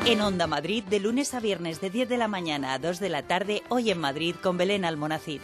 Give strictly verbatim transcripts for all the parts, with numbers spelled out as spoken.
En Onda Madrid, de lunes a viernes de diez de la mañana a dos de la tarde, Hoy en Madrid con Belén Almonacid.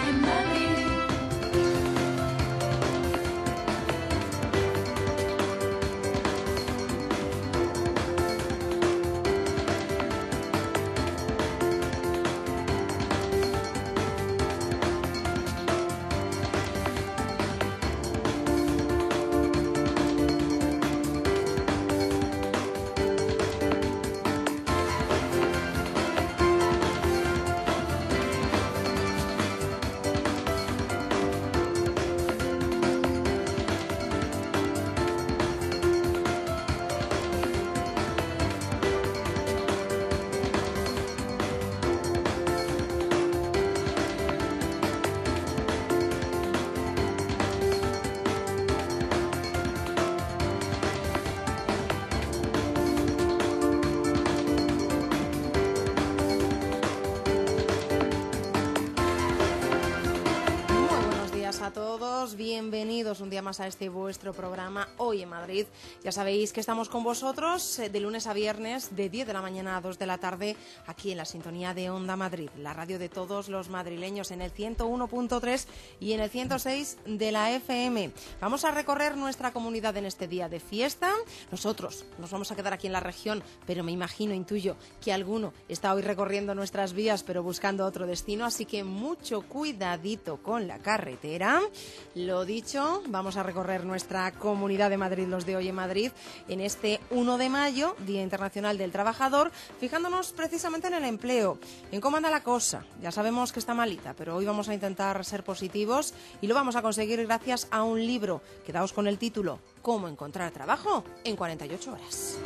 Bienvenidos un día más a este vuestro programa Hoy en Madrid. Ya sabéis que estamos con vosotros de lunes a viernes de diez de la mañana a dos de la tarde aquí en la sintonía de Onda Madrid, la radio de todos los madrileños en el ciento uno punto tres y en el ciento seis de la F M. Vamos a recorrer nuestra comunidad en este día de fiesta. Nosotros nos vamos a quedar aquí en la región, pero me imagino, intuyo que alguno está hoy recorriendo nuestras vías pero buscando otro destino, así que mucho cuidadito con la carretera. Lo dicho, vamos a recorrer nuestra comunidad de Madrid, los de Hoy en Madrid, en este uno de mayo, Día Internacional del Trabajador, fijándonos precisamente en el empleo, en cómo anda la cosa. Ya sabemos que está malita, pero hoy vamos a intentar ser positivos y lo vamos a conseguir gracias a un libro. Quedaos con el título, ¿Cómo encontrar trabajo en cuarenta y ocho horas?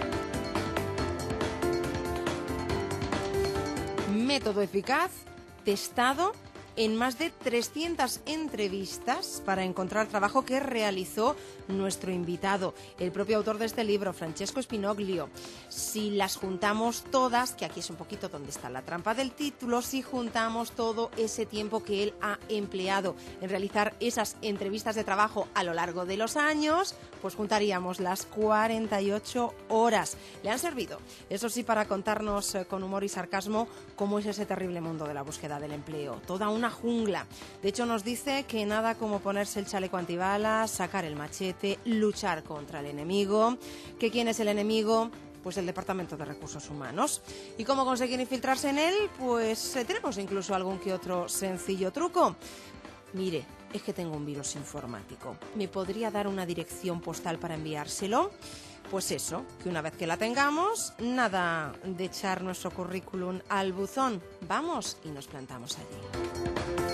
Método eficaz, testado en más de trescientas entrevistas para encontrar trabajo que realizó nuestro invitado, el propio autor de este libro, Francesco Spinoglio. Si las juntamos todas, que aquí es un poquito donde está la trampa del título, si juntamos todo ese tiempo que él ha empleado en realizar esas entrevistas de trabajo a lo largo de los años, pues juntaríamos las cuarenta y ocho horas. Le han servido, eso sí, para contarnos con humor y sarcasmo cómo es ese terrible mundo de la búsqueda del empleo. Toda una jungla. De hecho, nos dice que nada como ponerse el chaleco antibalas, sacar el machete, luchar contra el enemigo. ¿Que quién es el enemigo? Pues el Departamento de Recursos Humanos. ¿Y cómo conseguir infiltrarse en él? Pues eh, tenemos incluso algún que otro sencillo truco. Mire, es que tengo un virus informático. ¿Me podría dar una dirección postal para enviárselo? Pues eso, que una vez que la tengamos, nada de echar nuestro currículum al buzón. Vamos y nos plantamos allí.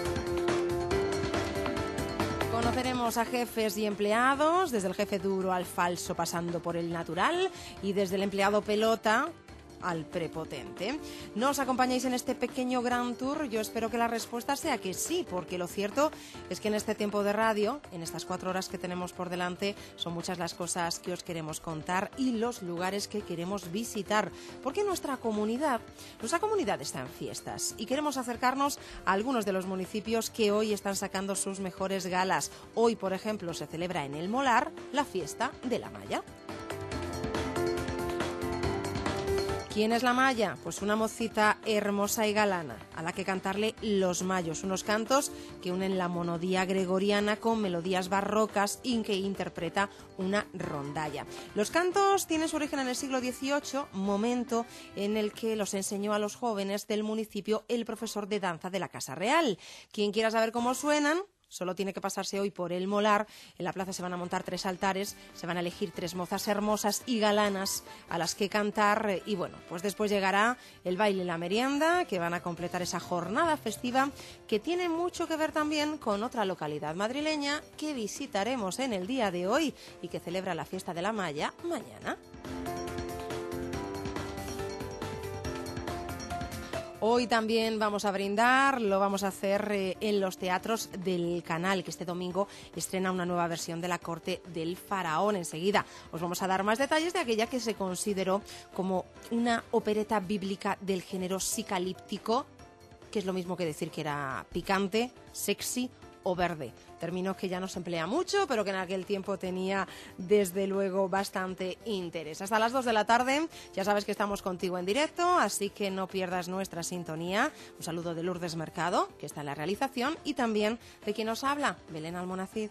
Conoceremos a jefes y empleados, desde el jefe duro al falso pasando por el natural y desde el empleado pelota al prepotente. ¿No os acompañáis en este pequeño gran tour? Yo espero que la respuesta sea que sí, porque lo cierto es que en este tiempo de radio, en estas cuatro horas que tenemos por delante, son muchas las cosas que os queremos contar y los lugares que queremos visitar, porque nuestra comunidad, nuestra comunidad está en fiestas y queremos acercarnos a algunos de los municipios que hoy están sacando sus mejores galas. Hoy, por ejemplo, se celebra en El Molar la fiesta de la Malla. ¿Quién es la Malla? Pues una mocita hermosa y galana, a la que cantarle los mayos, unos cantos que unen la monodía gregoriana con melodías barrocas y que interpreta una rondalla. Los cantos tienen su origen en el siglo dieciocho, momento en el que los enseñó a los jóvenes del municipio el profesor de danza de la Casa Real. Quien quiera saber cómo suenan, solo tiene que pasarse hoy por El Molar. En la plaza se van a montar tres altares, se van a elegir tres mozas hermosas y galanas a las que cantar y bueno, pues después llegará el baile y la merienda que van a completar esa jornada festiva que tiene mucho que ver también con otra localidad madrileña que visitaremos en el día de hoy y que celebra la fiesta de la Malla mañana. Hoy también vamos a brindar, lo vamos a hacer eh, en los teatros del Canal, que este domingo estrena una nueva versión de La Corte del Faraón. Enseguida os vamos a dar más detalles de aquella que se consideró como una opereta bíblica del género psicalíptico, que es lo mismo que decir que era picante, sexy o verde. Término que ya no se emplea mucho, pero que en aquel tiempo tenía desde luego bastante interés. Hasta las dos de la tarde, ya sabes que estamos contigo en directo, así que no pierdas nuestra sintonía. Un saludo de Lourdes Mercado, que está en la realización, y también de quien nos habla, Belén Almonacid.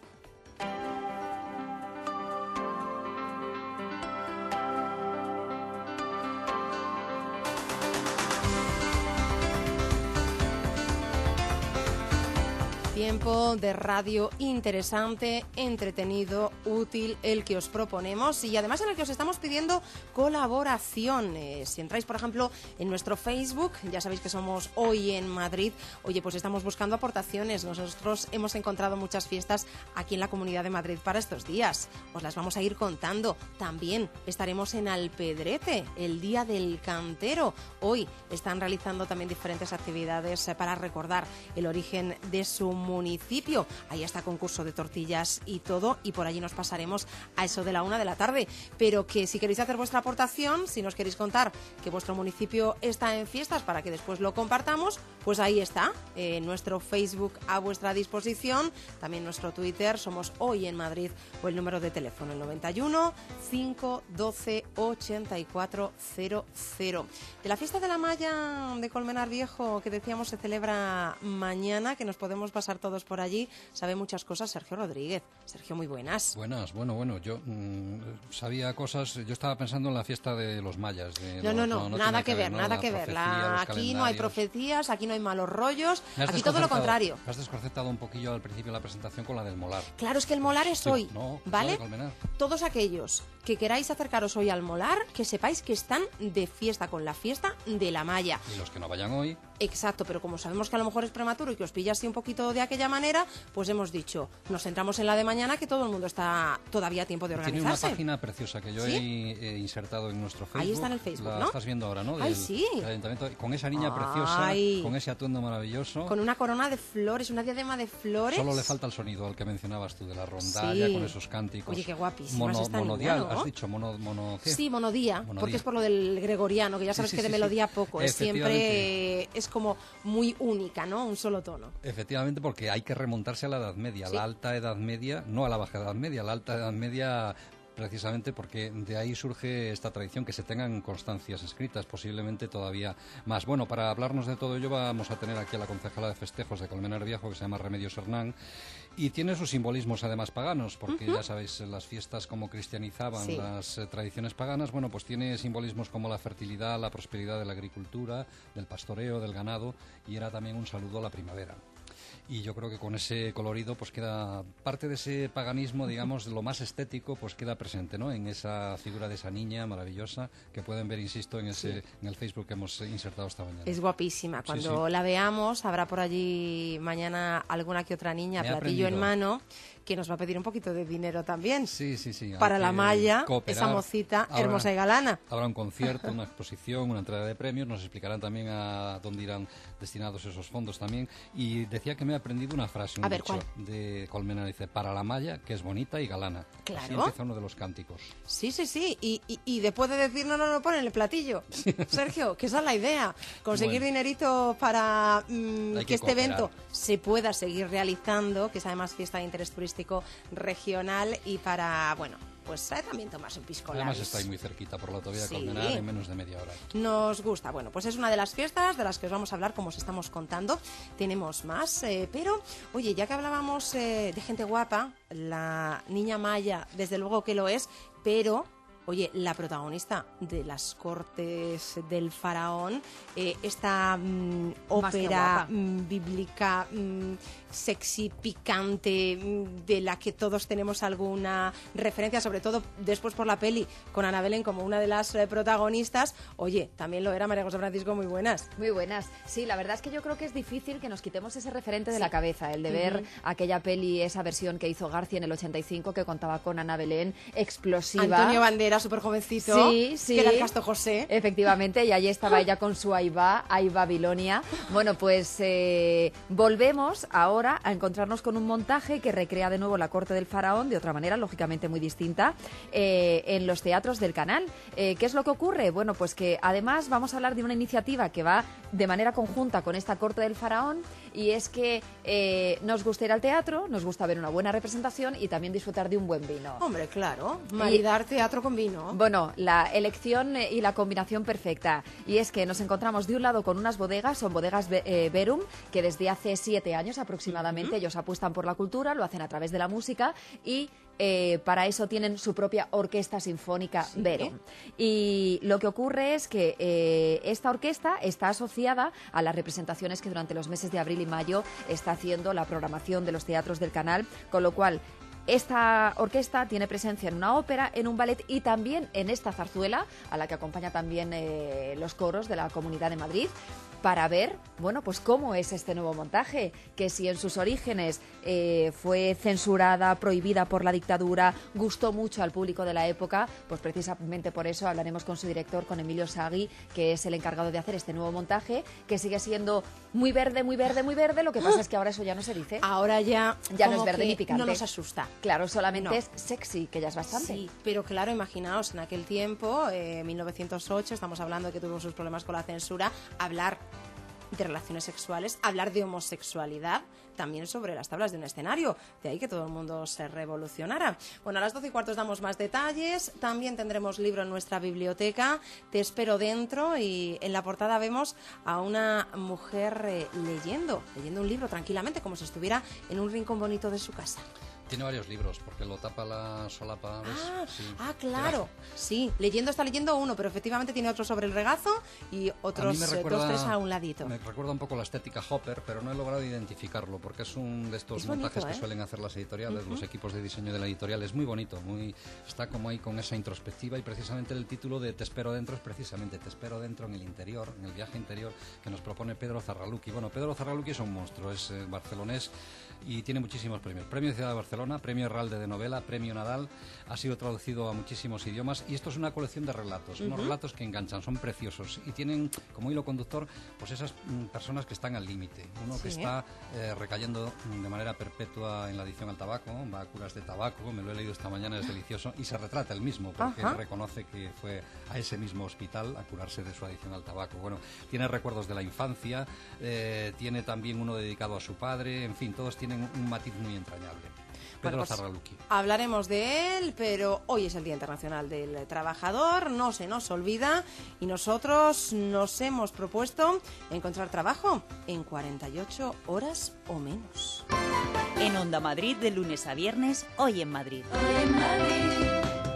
Tiempo de radio interesante, entretenido, útil, el que os proponemos y además en el que os estamos pidiendo colaboraciones. Si entráis, por ejemplo, en nuestro Facebook, ya sabéis que somos Hoy en Madrid, oye, pues estamos buscando aportaciones. Nosotros hemos encontrado muchas fiestas aquí en la Comunidad de Madrid para estos días. Os las vamos a ir contando. También estaremos en Alpedrete, el Día del Cantero. Hoy están realizando también diferentes actividades para recordar el origen de su municipio. Ahí está concurso de tortillas y todo, y por allí nos pasaremos a eso de la una de la tarde. Pero que si queréis hacer vuestra aportación, si nos queréis contar que vuestro municipio está en fiestas para que después lo compartamos, pues ahí está, eh, nuestro Facebook a vuestra disposición, también nuestro Twitter, somos Hoy en Madrid, o el número de teléfono, el noventa y uno, cinco doce, ochenta y cuatro cero cero. De la fiesta de la malla de Colmenar Viejo, que decíamos se celebra mañana, que nos podemos pasar todos por allí, sabe muchas cosas Sergio Rodríguez. Sergio, muy buenas. Buenas, bueno, bueno, yo mmm, sabía cosas, yo estaba pensando en la fiesta de los mayas. De no, los, no, no, no, nada que ver, ¿no? nada la que ver. La, aquí no hay profecías, aquí no hay malos rollos, aquí todo lo contrario. Me has desconcertado un poquillo al principio de la presentación con la del molar. Claro, es que el molar es sí, hoy, no, ¿vale? Todos aquellos que queráis acercaros hoy al molar, que sepáis que están de fiesta con la fiesta de la malla. Y los que no vayan hoy... Exacto, pero como sabemos que a lo mejor es prematuro y que os pilla así un poquito de aquella manera, pues hemos dicho, nos centramos en la de mañana, que todo el mundo está todavía a tiempo de organizarse. Tiene una página preciosa que yo ¿Sí? he, he insertado en nuestro Facebook. Ahí está en el Facebook, la ¿no? estás viendo ahora, ¿no? Del, Ay, sí. del ayuntamiento, con esa niña Ay. preciosa, con ese atuendo maravilloso. Con una corona de flores, una diadema de flores. Solo le falta el sonido al que mencionabas tú, de la rondalla, sí. con esos cánticos. Oye, qué guapísima mono, esta monodial, niña, ¿no? has dicho, mono, mono ¿qué? Sí, monodía, monodía, porque es por lo del gregoriano, que ya sabes sí, sí, que de sí, melodía sí. poco, es siempre es como muy única, ¿no? Un solo tono. Efectivamente, porque hay que remontarse a la Edad Media, ¿Sí? la Alta Edad Media, no a la Baja Edad Media, la Alta Edad Media, precisamente porque de ahí surge esta tradición, que se tengan constancias escritas, posiblemente todavía más. Bueno, para hablarnos de todo ello vamos a tener aquí a la concejala de festejos de Colmenar Viejo, que se llama Remedios Hernán, y tiene sus simbolismos además paganos, porque uh-huh. ya sabéis, las fiestas como cristianizaban sí. las eh, tradiciones paganas, bueno, pues tiene simbolismos como la fertilidad, la prosperidad de la agricultura, del pastoreo, del ganado, y era también un saludo a la primavera. Y yo creo que con ese colorido pues queda parte de ese paganismo, digamos, lo más estético, pues queda presente, ¿no? En esa figura de esa niña maravillosa que pueden ver, insisto, en ese sí. en el Facebook que hemos insertado esta mañana. Es guapísima. Cuando sí, sí. la veamos, habrá por allí mañana alguna que otra niña, Me platillo en mano, que nos va a pedir un poquito de dinero también. Sí, sí, sí. Para la malla, cooperar. Esa mocita habrá, hermosa y galana. Habrá un concierto, una exposición, una entrega de premios, nos explicarán también a dónde irán destinados esos fondos también. Y decía que me he aprendido una frase, un a ver, dicho ¿cuál? de Colmenar, dice, para la malla, que es bonita y galana. Claro. Así empieza uno de los cánticos. Sí, sí, sí. Y, y, y después de decir no, no, no, ponen el platillo. Sergio, que esa es la idea. Conseguir bueno. dinerito para mmm, que, que este evento se pueda seguir realizando, que es además fiesta de interés turístico regional, y para, bueno, pues también tomarse un pisco. Además está ahí muy cerquita por la autovía de sí. Colmenar, en menos de media hora. Nos gusta. Bueno, pues es una de las fiestas de las que os vamos a hablar, como os estamos contando. Tenemos más, eh, pero, oye, ya que hablábamos eh, de gente guapa, la niña Maya, desde luego que lo es, pero... Oye, la protagonista de las cortes del faraón, eh, esta mm, ópera mm, bíblica mm, sexy, picante, mm, de la que todos tenemos alguna referencia, sobre todo después por la peli, con Ana Belén como una de las eh, protagonistas. Oye, también lo era María José Francisco, muy buenas. Muy buenas. Sí, la verdad es que yo creo que es difícil que nos quitemos ese referente de sí. la cabeza, el de ver uh-huh. aquella peli, esa versión que hizo García en el ochenta y cinco, que contaba con Ana Belén, explosiva. Antonio Banderas. era súper jovencito, sí, sí. que era el Casto José. Efectivamente, y allí estaba ella con su Ahí va, Ahí va Babilonia. Bueno, pues eh, volvemos ahora a encontrarnos con un montaje que recrea de nuevo la corte del faraón, de otra manera, lógicamente muy distinta, eh, en los teatros del canal. Eh, ¿Qué es lo que ocurre? Bueno, pues que además vamos a hablar de una iniciativa que va de manera conjunta con esta corte del faraón, y es que eh, nos gusta ir al teatro, nos gusta ver una buena representación y también disfrutar de un buen vino. Hombre, claro, maridar teatro con vino. Bueno, la elección y la combinación perfecta. Y es que nos encontramos de un lado con unas bodegas, son bodegas eh, Verum, que desde hace siete años aproximadamente uh-huh. ellos apuestan por la cultura, lo hacen a través de la música y eh, para eso tienen su propia orquesta sinfónica ¿Sí? Verum. Y lo que ocurre es que eh, esta orquesta está asociada a las representaciones que durante los meses de abril y mayo está haciendo la programación de los teatros del canal, con lo cual esta orquesta tiene presencia en una ópera, en un ballet y también en esta zarzuela, a la que acompaña también eh, los coros de la Comunidad de Madrid, para ver, bueno, pues cómo es este nuevo montaje, que si en sus orígenes eh, fue censurada, prohibida por la dictadura, gustó mucho al público de la época, pues precisamente por eso hablaremos con su director, con Emilio Sagui, que es el encargado de hacer este nuevo montaje, que sigue siendo muy verde, muy verde, muy verde, lo que pasa es que ahora eso ya no se dice. Ahora ya, ya no es verde ni picante. No nos asusta. Claro, solamente no. es sexy, que ya es bastante. Sí, pero claro, imaginaos, en aquel tiempo, eh, mil novecientos ocho, estamos hablando de que tuvo sus problemas con la censura, hablar de relaciones sexuales, hablar de homosexualidad, también sobre las tablas de un escenario, de ahí que todo el mundo se revolucionara. Bueno, a las doce y cuarto os damos más detalles, también tendremos libro en nuestra biblioteca, Te espero dentro, y en la portada vemos a una mujer eh, leyendo, leyendo un libro tranquilamente, como si estuviera en un rincón bonito de su casa. Tiene varios libros, porque lo tapa la solapa, ¿ves? Ah, sí. ah, claro. Sí, leyendo está leyendo uno, pero efectivamente tiene otro sobre el regazo y otros recuerda, dos, tres a un ladito. Me recuerda un poco la estética Hopper, pero no he logrado identificarlo, porque es un de estos es bonito, montajes ¿eh? que suelen hacer las editoriales, uh-huh. los equipos de diseño de la editorial. Es muy bonito, muy está como ahí con esa introspectiva, y precisamente el título de Te espero dentro es precisamente Te espero dentro en el interior, en el viaje interior que nos propone Pedro Zarraluki. Bueno, Pedro Zarraluki es un monstruo, es eh, barcelonés y tiene muchísimos premios. Premio de Ciudad de Barcelona, Premio Herralde de Novela, Premio Nadal, ha sido traducido a muchísimos idiomas, y esto es una colección de relatos, uh-huh. unos relatos que enganchan, son preciosos y tienen como hilo conductor pues esas mm, personas que están al límite, uno sí. que está eh, recayendo de manera perpetua en la adicción al tabaco, va a curas de tabaco, me lo he leído esta mañana, es delicioso, y se retrata él mismo, porque uh-huh. él reconoce que fue a ese mismo hospital a curarse de su adicción al tabaco. Bueno, tiene recuerdos de la infancia, eh, tiene también uno dedicado a su padre, en fin, todos tienen un matiz muy entrañable. Pedro bueno, pues, Zarraluki. Hablaremos de él, pero hoy es el Día Internacional del Trabajador, no se nos olvida, y nosotros nos hemos propuesto encontrar trabajo en cuarenta y ocho horas o menos. En Onda Madrid, de lunes a viernes, Hoy en Madrid. Hoy en Madrid.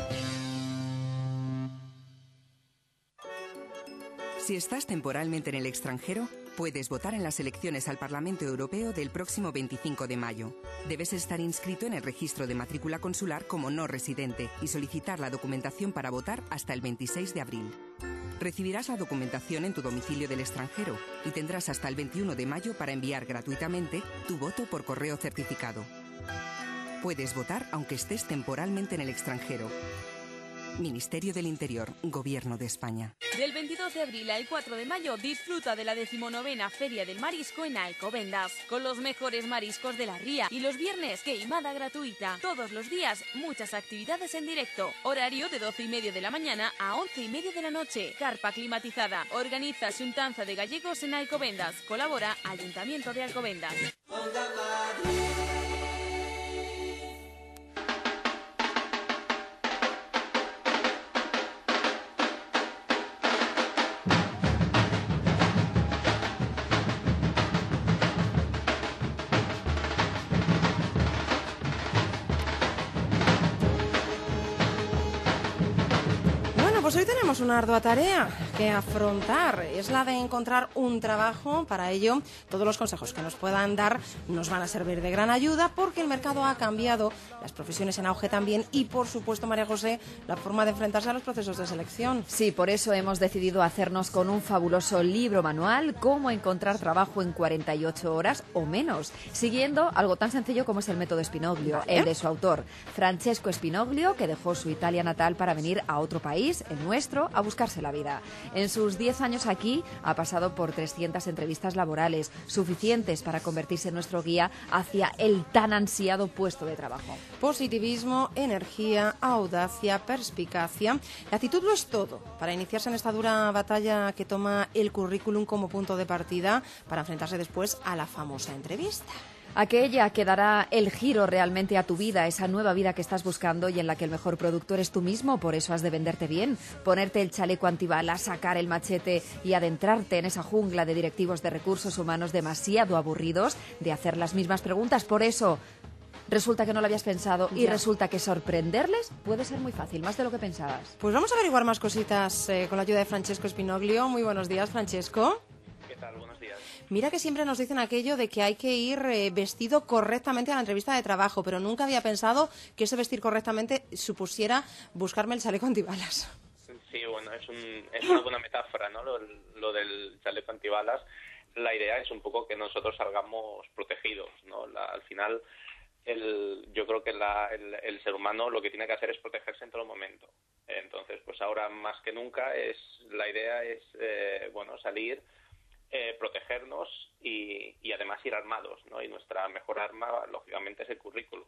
Si estás temporalmente en el extranjero, puedes votar en las elecciones al Parlamento Europeo del próximo veinticinco de mayo. Debes estar inscrito en el registro de matrícula consular como no residente y solicitar la documentación para votar hasta el veintiséis de abril. Recibirás la documentación en tu domicilio del extranjero y tendrás hasta el veintiuno de mayo para enviar gratuitamente tu voto por correo certificado. Puedes votar aunque estés temporalmente en el extranjero. Ministerio del Interior, Gobierno de España. Del veintidós de abril al cuatro de mayo disfruta de la decimonovena Feria del Marisco en Alcobendas, con los mejores mariscos de la ría, y los viernes queimada gratuita. Todos los días muchas actividades en directo. Horario de doce y media de la mañana a once y media de la noche. Carpa climatizada. Organiza Xuntanza de Gallegos en Alcobendas. Colabora Ayuntamiento de Alcobendas. Pues hoy tenemos una ardua tarea, que afrontar, es la de encontrar un trabajo. Para ello, todos los consejos que nos puedan dar nos van a servir de gran ayuda, porque el mercado ha cambiado, las profesiones en auge también y, por supuesto, María José, la forma de enfrentarse a los procesos de selección. Sí, por eso hemos decidido hacernos con un fabuloso libro manual, Cómo encontrar trabajo en cuarenta y ocho horas o menos, siguiendo algo tan sencillo como es el método Spinoglio, ¿Eh? el de su autor, Francesco Spinoglio, que dejó su Italia natal para venir a otro país, el nuestro, a buscarse la vida. En sus diez años aquí ha pasado por trescientas entrevistas laborales, suficientes para convertirse en nuestro guía hacia el tan ansiado puesto de trabajo. Positivismo, energía, audacia, perspicacia. La actitud lo es todo para iniciarse en esta dura batalla que toma el currículum como punto de partida para enfrentarse después a la famosa entrevista. Aquella que dará el giro realmente a tu vida, esa nueva vida que estás buscando y en la que el mejor producto eres tú mismo, por eso has de venderte bien, ponerte el chaleco antibalas, sacar el machete y adentrarte en esa jungla de directivos de recursos humanos demasiado aburridos de hacer las mismas preguntas. Por eso resulta que no lo habías pensado y ya. resulta que sorprenderles puede ser muy fácil, más de lo que pensabas. Pues vamos a averiguar más cositas eh, con la ayuda de Francesco Spinoglio. Muy buenos días, Francesco. ¿Qué tal? Buenos días. Mira que siempre nos dicen aquello de que hay que ir eh, vestido correctamente a la entrevista de trabajo, pero nunca había pensado que ese vestir correctamente supusiera buscarme el chaleco antibalas. Sí, bueno, es, un, es una buena metáfora, ¿no? Lo, lo del chaleco antibalas. La idea es un poco que nosotros salgamos protegidos, ¿no? La, al final, el, yo creo que la, el, el ser humano lo que tiene que hacer es protegerse en todo momento. Entonces, pues ahora más que nunca es la idea es, eh, bueno, salir, Eh, protegernos y, y además ir armados, ¿no? Y nuestra mejor arma, lógicamente, es el currículum.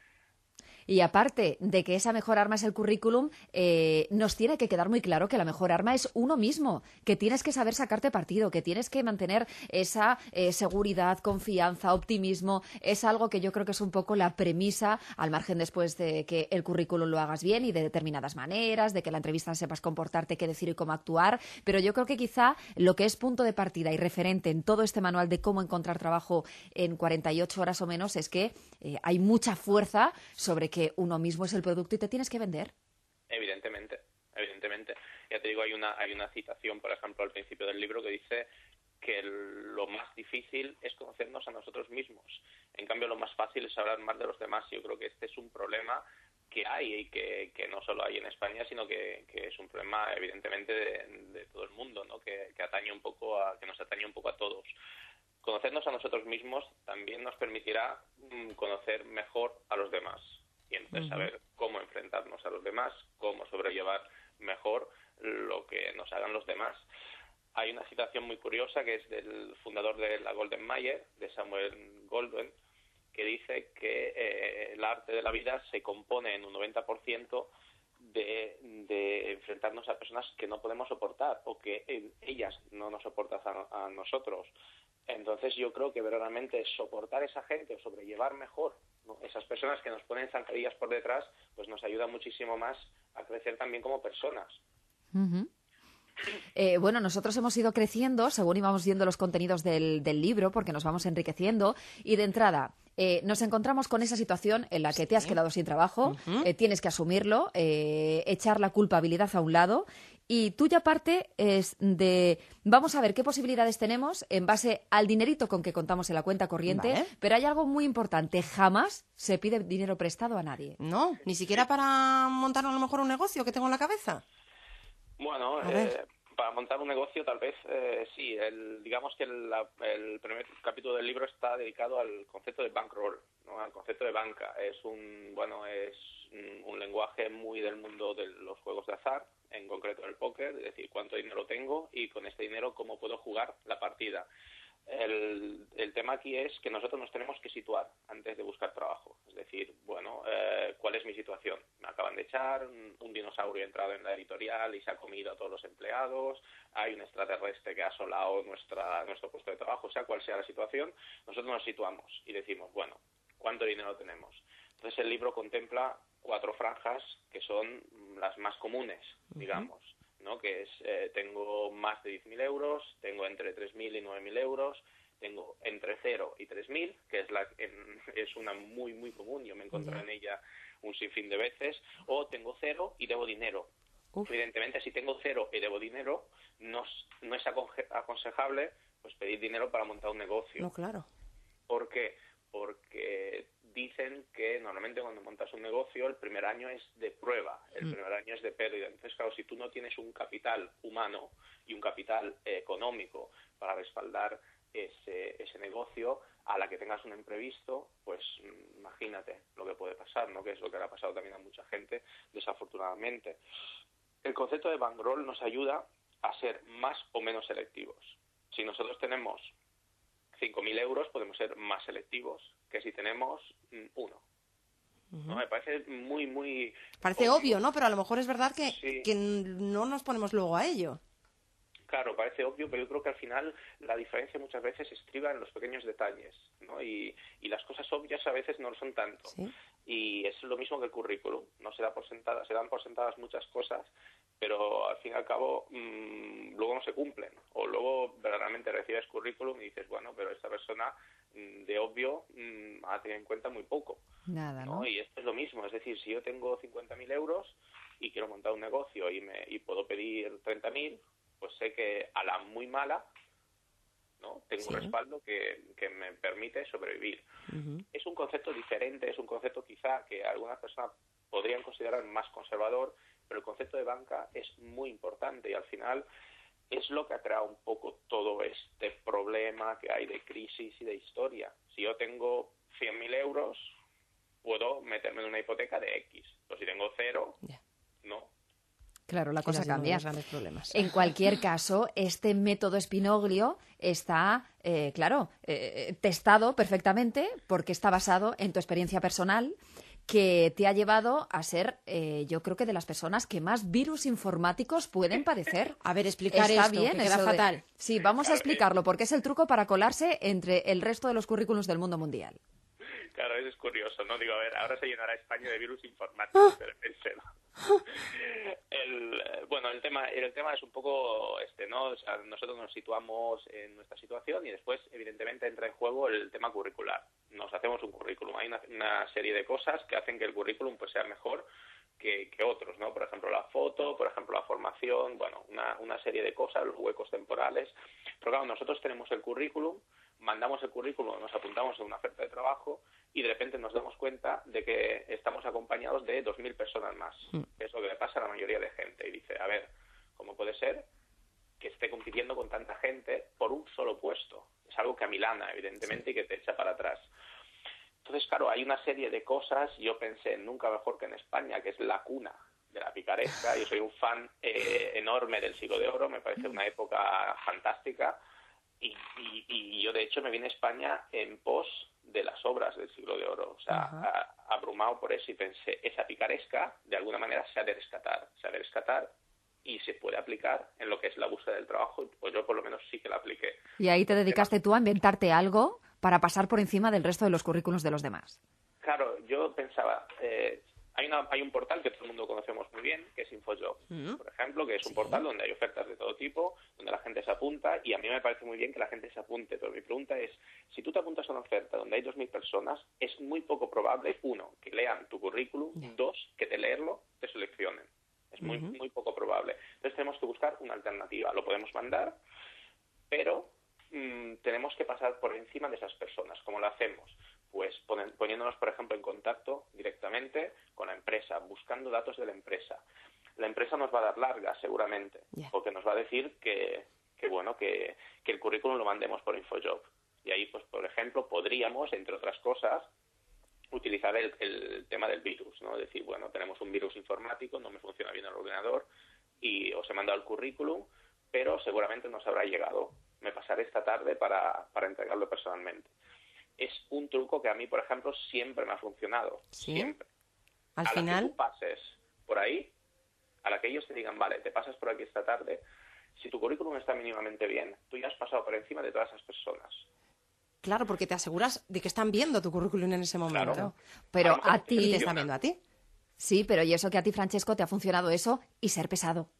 Y aparte de que esa mejor arma es el currículum, eh, nos tiene que quedar muy claro que la mejor arma es uno mismo, que tienes que saber sacarte partido, que tienes que mantener esa eh, seguridad, confianza, optimismo. Es algo que yo creo que es un poco la premisa, al margen después de que el currículum lo hagas bien y de determinadas maneras, de que en la entrevista sepas comportarte, qué decir y cómo actuar. Pero yo creo que quizá lo que es punto de partida y referente en todo este manual de cómo encontrar trabajo en cuarenta y ocho horas o menos es que eh, hay mucha fuerza sobre que que uno mismo es el producto y te tienes que vender. Evidentemente, evidentemente. Ya te digo, hay una hay una citación, por ejemplo, al principio del libro que dice que lo más difícil es conocernos a nosotros mismos. En cambio, lo más fácil es hablar más de los demás. Yo creo que este es un problema que hay y que, que no solo hay en España, sino que, que es un problema, evidentemente, de, de todo el mundo, ¿no? Que, que atañe un poco a, que nos atañe un poco a todos. Conocernos a nosotros mismos también nos permitirá mm, conocer mejor a los demás. Y entonces uh-huh. saber cómo enfrentarnos a los demás, cómo sobrellevar mejor lo que nos hagan los demás. Hay una citación muy curiosa que es del fundador de la Golden Mayer, de Samuel Goldwyn, que dice que eh, el arte de la vida se compone en un noventa por ciento de, de enfrentarnos a personas que no podemos soportar o que eh, ellas no nos soportan a, a nosotros. Entonces yo creo que verdaderamente soportar a esa gente o sobrellevar mejor, ¿no? Esas personas que nos ponen zancadillas por detrás, pues nos ayuda muchísimo más a crecer también como personas. Uh-huh. Eh, bueno, nosotros hemos ido creciendo según íbamos viendo los contenidos del, del libro, porque nos vamos enriqueciendo, y de entrada eh, nos encontramos con esa situación en la que sí. te has quedado sin trabajo, uh-huh. eh, tienes que asumirlo, eh, echar la culpabilidad a un lado, y tuya parte es de vamos a ver qué posibilidades tenemos en base al dinerito con que contamos en la cuenta corriente, vale. Pero hay algo muy importante, jamás se pide dinero prestado a nadie. No, ni siquiera para montar a lo mejor un negocio que tengo en la cabeza. Bueno, eh, para montar un negocio tal vez eh, sí. El, digamos que el, la, el primer capítulo del libro está dedicado al concepto de bankroll, ¿no? Al concepto de banca. Es un bueno es un, un lenguaje muy del mundo de los juegos de azar, en concreto el póker, es decir, cuánto dinero tengo y con este dinero cómo puedo jugar la partida. El, el tema aquí es que nosotros nos tenemos que situar antes de buscar trabajo. Es decir, bueno, eh, ¿cuál es mi situación? Me acaban de echar, un, un dinosaurio ha entrado en la editorial y se ha comido a todos los empleados, hay un extraterrestre que ha asolado nuestra, nuestro puesto de trabajo, sea cual sea la situación, nosotros nos situamos y decimos, bueno, ¿cuánto dinero tenemos? Entonces el libro contempla cuatro franjas que son las más comunes, digamos. Uh-huh. ¿No? Que es, eh, tengo más de diez mil euros, tengo entre tres mil y nueve mil euros, tengo entre cero y tres mil, que es la en, es una muy, muy común, yo me encontré yeah. en ella un sinfín de veces, o tengo cero y debo dinero. Uf. Evidentemente, si tengo cero y debo dinero, no, no es aconje- aconsejable pues pedir dinero para montar un negocio. No, claro. ¿Por qué? Porque dicen que normalmente cuando montas un negocio el primer año es de prueba, el mm. primer año es de pérdida. Entonces, claro, si tú no tienes un capital humano y un capital eh, económico para respaldar ese, ese negocio, a la que tengas un imprevisto, pues imagínate lo que puede pasar, ¿no? Que es lo que le ha pasado también a mucha gente, desafortunadamente. El concepto de bankroll nos ayuda a ser más o menos selectivos. Si nosotros tenemos cinco mil euros, podemos ser más selectivos que si tenemos uno. Uh-huh. ¿No? Me parece muy, muy... Parece obvio, obvio, ¿no? Pero a lo mejor es verdad que, sí. que no nos ponemos luego a ello. Claro, parece obvio, pero yo creo que al final la diferencia muchas veces estriba en los pequeños detalles, ¿no? Y, y las cosas obvias a veces no lo son tanto. ¿Sí? Y es lo mismo que el currículum, no se da por sentadas, se dan por sentadas muchas cosas, pero al fin y al cabo mmm, luego no se cumplen. O luego verdaderamente recibes currículum y dices, bueno, pero esta persona mmm, de obvio mmm, ha tenido en cuenta muy poco. Nada, ¿no? ¿no? Y esto es lo mismo, es decir, si yo tengo cincuenta mil euros y quiero montar un negocio y, me, y puedo pedir treinta mil, pues sé que a la muy mala, ¿no? Tengo sí. un respaldo que, que me permite sobrevivir. Uh-huh. Es un concepto diferente, es un concepto quizá que algunas personas podrían considerar más conservador, pero el concepto de banca es muy importante y al final es lo que ha creado un poco todo este problema que hay de crisis y de historia. Si yo tengo cien mil euros, puedo meterme en una hipoteca de X, pero si tengo cero, yeah. no. Claro, la cosa cambia. Problemas. En cualquier caso, este método Spinoglio está, eh, claro, eh, testado perfectamente porque está basado en tu experiencia personal que te ha llevado a ser, eh, yo creo que de las personas que más virus informáticos pueden padecer. A ver, explicar está esto, bien, que queda de... fatal. Sí, vamos a explicarlo porque es el truco para colarse entre el resto de los currículums del mundo mundial. Claro, eso es curioso, ¿no? Digo, a ver, ahora se llenará España de virus informáticos, pero penselo. El, bueno, el tema, el tema es un poco este, ¿no? O sea, nosotros nos situamos en nuestra situación y después, evidentemente, entra en juego el tema curricular. Nos hacemos un currículum. Hay una, una serie de cosas que hacen que el currículum pues sea mejor que, que otros, ¿no? Por ejemplo, la foto, por ejemplo, la formación, bueno, una, una serie de cosas, los huecos temporales. Pero claro, nosotros tenemos el currículum, mandamos el currículum, nos apuntamos en una oferta de trabajo y de repente nos damos cuenta de que estamos acompañados de dos mil personas más. Mm. Es lo que le pasa a la mayoría de gente. Y dice, a ver, ¿cómo puede ser que esté compitiendo con tanta gente por un solo puesto? Es algo que amilana, evidentemente, sí. y que te echa para atrás. Entonces, claro, hay una serie de cosas. Yo pensé, nunca mejor que en España, que es la cuna de la picaresca. Yo soy un fan eh, enorme del siglo de oro. Me parece una época fantástica. Y, y, y yo, de hecho, me vine a España en pos de las obras del siglo de oro, o sea, a, abrumado por eso y pensé, esa picaresca, de alguna manera, se ha de rescatar, se ha de rescatar y se puede aplicar en lo que es la búsqueda del trabajo, pues yo por lo menos sí que la apliqué. Y ahí te dedicaste tú a inventarte algo para pasar por encima del resto de los currículos de los demás. Claro, yo pensaba, eh, hay, una, hay un portal que todo el mundo conocemos muy bien, que es InfoJob, mm. por ejemplo, que es un sí. portal donde hay ofertas de todo tipo, donde la gente se apunta, y a mí me parece muy bien que la gente se apunte, pero mi pregunta es, si tú te apuntas a una oferta donde hay dos mil personas, es muy poco probable, uno, que lean tu currículum, yeah. dos, que de leerlo te seleccionen. Es muy, uh-huh. muy poco probable. Entonces tenemos que buscar una alternativa. Lo podemos mandar, pero mmm, tenemos que pasar por encima de esas personas. ¿Cómo lo hacemos? Pues ponen, poniéndonos, por ejemplo, en contacto directamente con la empresa, buscando datos de la empresa. La empresa nos va a dar largas, seguramente, yeah. porque nos va a decir que, que bueno, que, que el currículum lo mandemos por InfoJob. Y ahí, pues, por ejemplo, podríamos, entre otras cosas, utilizar el, el tema del virus, ¿no? Decir, bueno, tenemos un virus informático, no me funciona bien el ordenador y os he mandado el currículum, pero seguramente nos habrá llegado. Me pasaré esta tarde para, para entregarlo personalmente. Es un truco que a mí, por ejemplo, siempre me ha funcionado. ¿Sí? Siempre. Al a final... la que tú pases por ahí, a la que ellos te digan, vale, te pasas por aquí esta tarde, si tu currículum está mínimamente bien, tú ya has pasado por encima de todas esas personas. Claro, porque te aseguras de que están viendo tu currículum en ese momento. Claro. Pero a, a ti... Y te están viendo a ti. Sí, pero y eso que a ti, Francesco, te ha funcionado eso y ser pesado.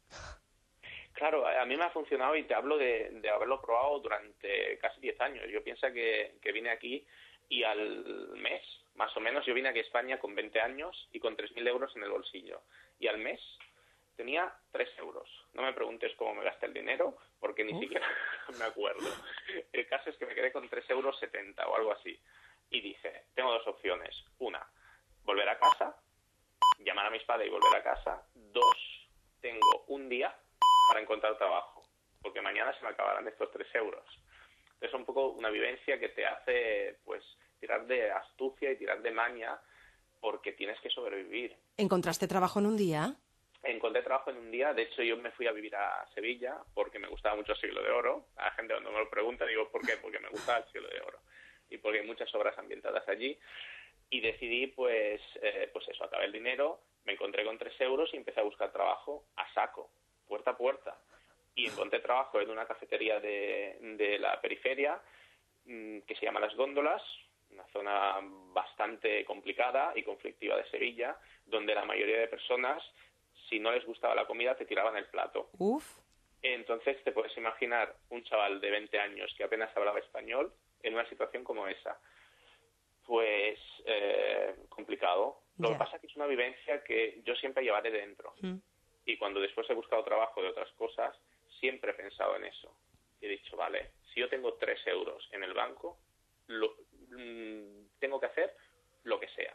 Claro, a mí me ha funcionado y te hablo de, de haberlo probado durante casi diez años. Yo pienso que, que vine aquí y al mes, más o menos, yo vine aquí a España con veinte años y con tres mil euros en el bolsillo. Y al mes tenía tres euros. No me preguntes cómo me gasté el dinero, porque ni Uf. siquiera me acuerdo. El caso es que me quedé con tres euros setenta o algo así. Y dije, tengo dos opciones. Una, volver a casa, llamar a mis padres y volver a casa. Dos, tengo un día para encontrar trabajo, porque mañana se me acabarán estos tres euros. Es un poco una vivencia que te hace, pues, tirar de astucia y tirar de maña, porque tienes que sobrevivir. ¿Encontraste trabajo en un día? Encontré trabajo en un día. De hecho, yo me fui a vivir a Sevilla porque me gustaba mucho el Siglo de Oro. A la gente cuando me lo pregunta digo, ¿por qué? Porque me gustaba el Siglo de Oro. Y porque hay muchas obras ambientadas allí. Y decidí, pues, eh, pues eso, acabé el dinero, me encontré con tres euros y empecé a buscar trabajo a saco, puerta a puerta. Y encontré trabajo en una cafetería de, de la periferia mmm, que se llama Las Góndolas, una zona bastante complicada y conflictiva de Sevilla, donde la mayoría de personas, si no les gustaba la comida, te tiraban el plato. Uf. Entonces te puedes imaginar un chaval de veinte años que apenas hablaba español en una situación como esa. Pues eh, complicado. Lo yeah. que pasa es que es una vivencia que yo siempre llevaré dentro. Mm. Y cuando después he buscado trabajo de otras cosas, siempre he pensado en eso. Y he dicho, vale, si yo tengo tres euros en el banco, lo, mmm, tengo que hacer lo que sea.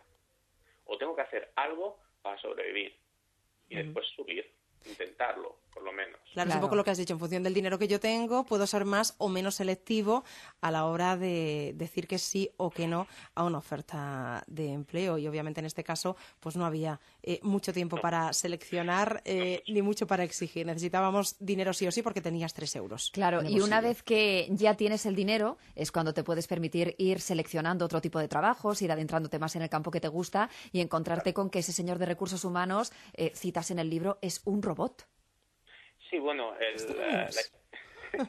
O tengo que hacer algo para sobrevivir. Y mm. después subir, intentarlo, por lo menos. Claro, claro, es un poco lo que has dicho. En función del dinero que yo tengo, puedo ser más o menos selectivo a la hora de decir que sí o que no a una oferta de empleo. Y obviamente en este caso, pues no había eh, mucho tiempo no. para seleccionar eh, ni mucho para exigir. Necesitábamos dinero sí o sí porque tenías tres euros. Claro, y una vez que ya tienes el dinero, es cuando te puedes permitir ir seleccionando otro tipo de trabajos, ir adentrándote más en el campo que te gusta y encontrarte claro. con que ese señor de recursos humanos, eh, citas en el libro, es un robot. Sí, bueno, el, uh, la...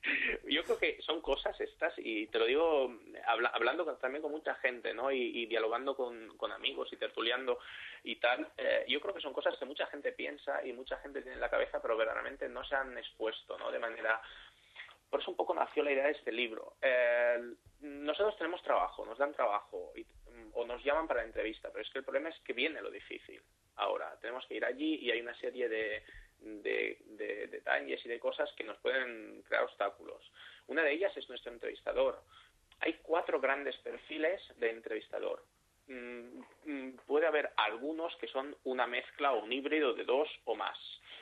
yo creo que son cosas estas, y te lo digo habla, hablando con, también con mucha gente, ¿no? Y, y dialogando con, con amigos y tertuliando y tal. Eh, yo creo que son cosas que mucha gente piensa y mucha gente tiene en la cabeza, pero verdaderamente no se han expuesto, ¿no? De manera... Por eso un poco nació la idea de este libro. Eh, nosotros tenemos trabajo, nos dan trabajo y, o nos llaman para la entrevista, pero es que el problema es que viene lo difícil. Ahora, tenemos que ir allí y hay una serie de... De, de detalles y de cosas que nos pueden crear obstáculos. Una de ellas es nuestro entrevistador. Hay cuatro grandes perfiles de entrevistador. Mm, mm, puede haber algunos que son una mezcla o un híbrido de dos o más.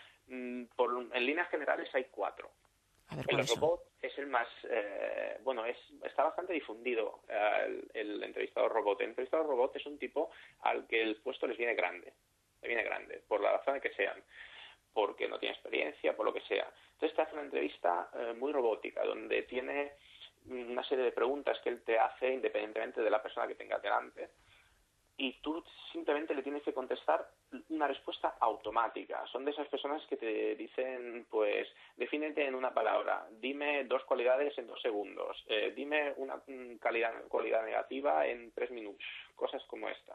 Mm, por, en líneas generales hay cuatro. A ver, el robot es el más... Eh, bueno, es está bastante difundido eh, el, el entrevistador robot. El entrevistador robot es un tipo al que el puesto les viene grande. Le viene grande, por la razón de que sean. Porque no tiene experiencia, por lo que sea. Entonces te hace una entrevista eh, muy robótica, donde tiene una serie de preguntas que él te hace independientemente de la persona que tengas delante, y tú simplemente le tienes que contestar una respuesta automática. Son de esas personas que te dicen, pues, defínete en una palabra, dime dos cualidades en dos segundos, eh, dime una calidad, cualidad negativa en tres minutos, cosas como esta.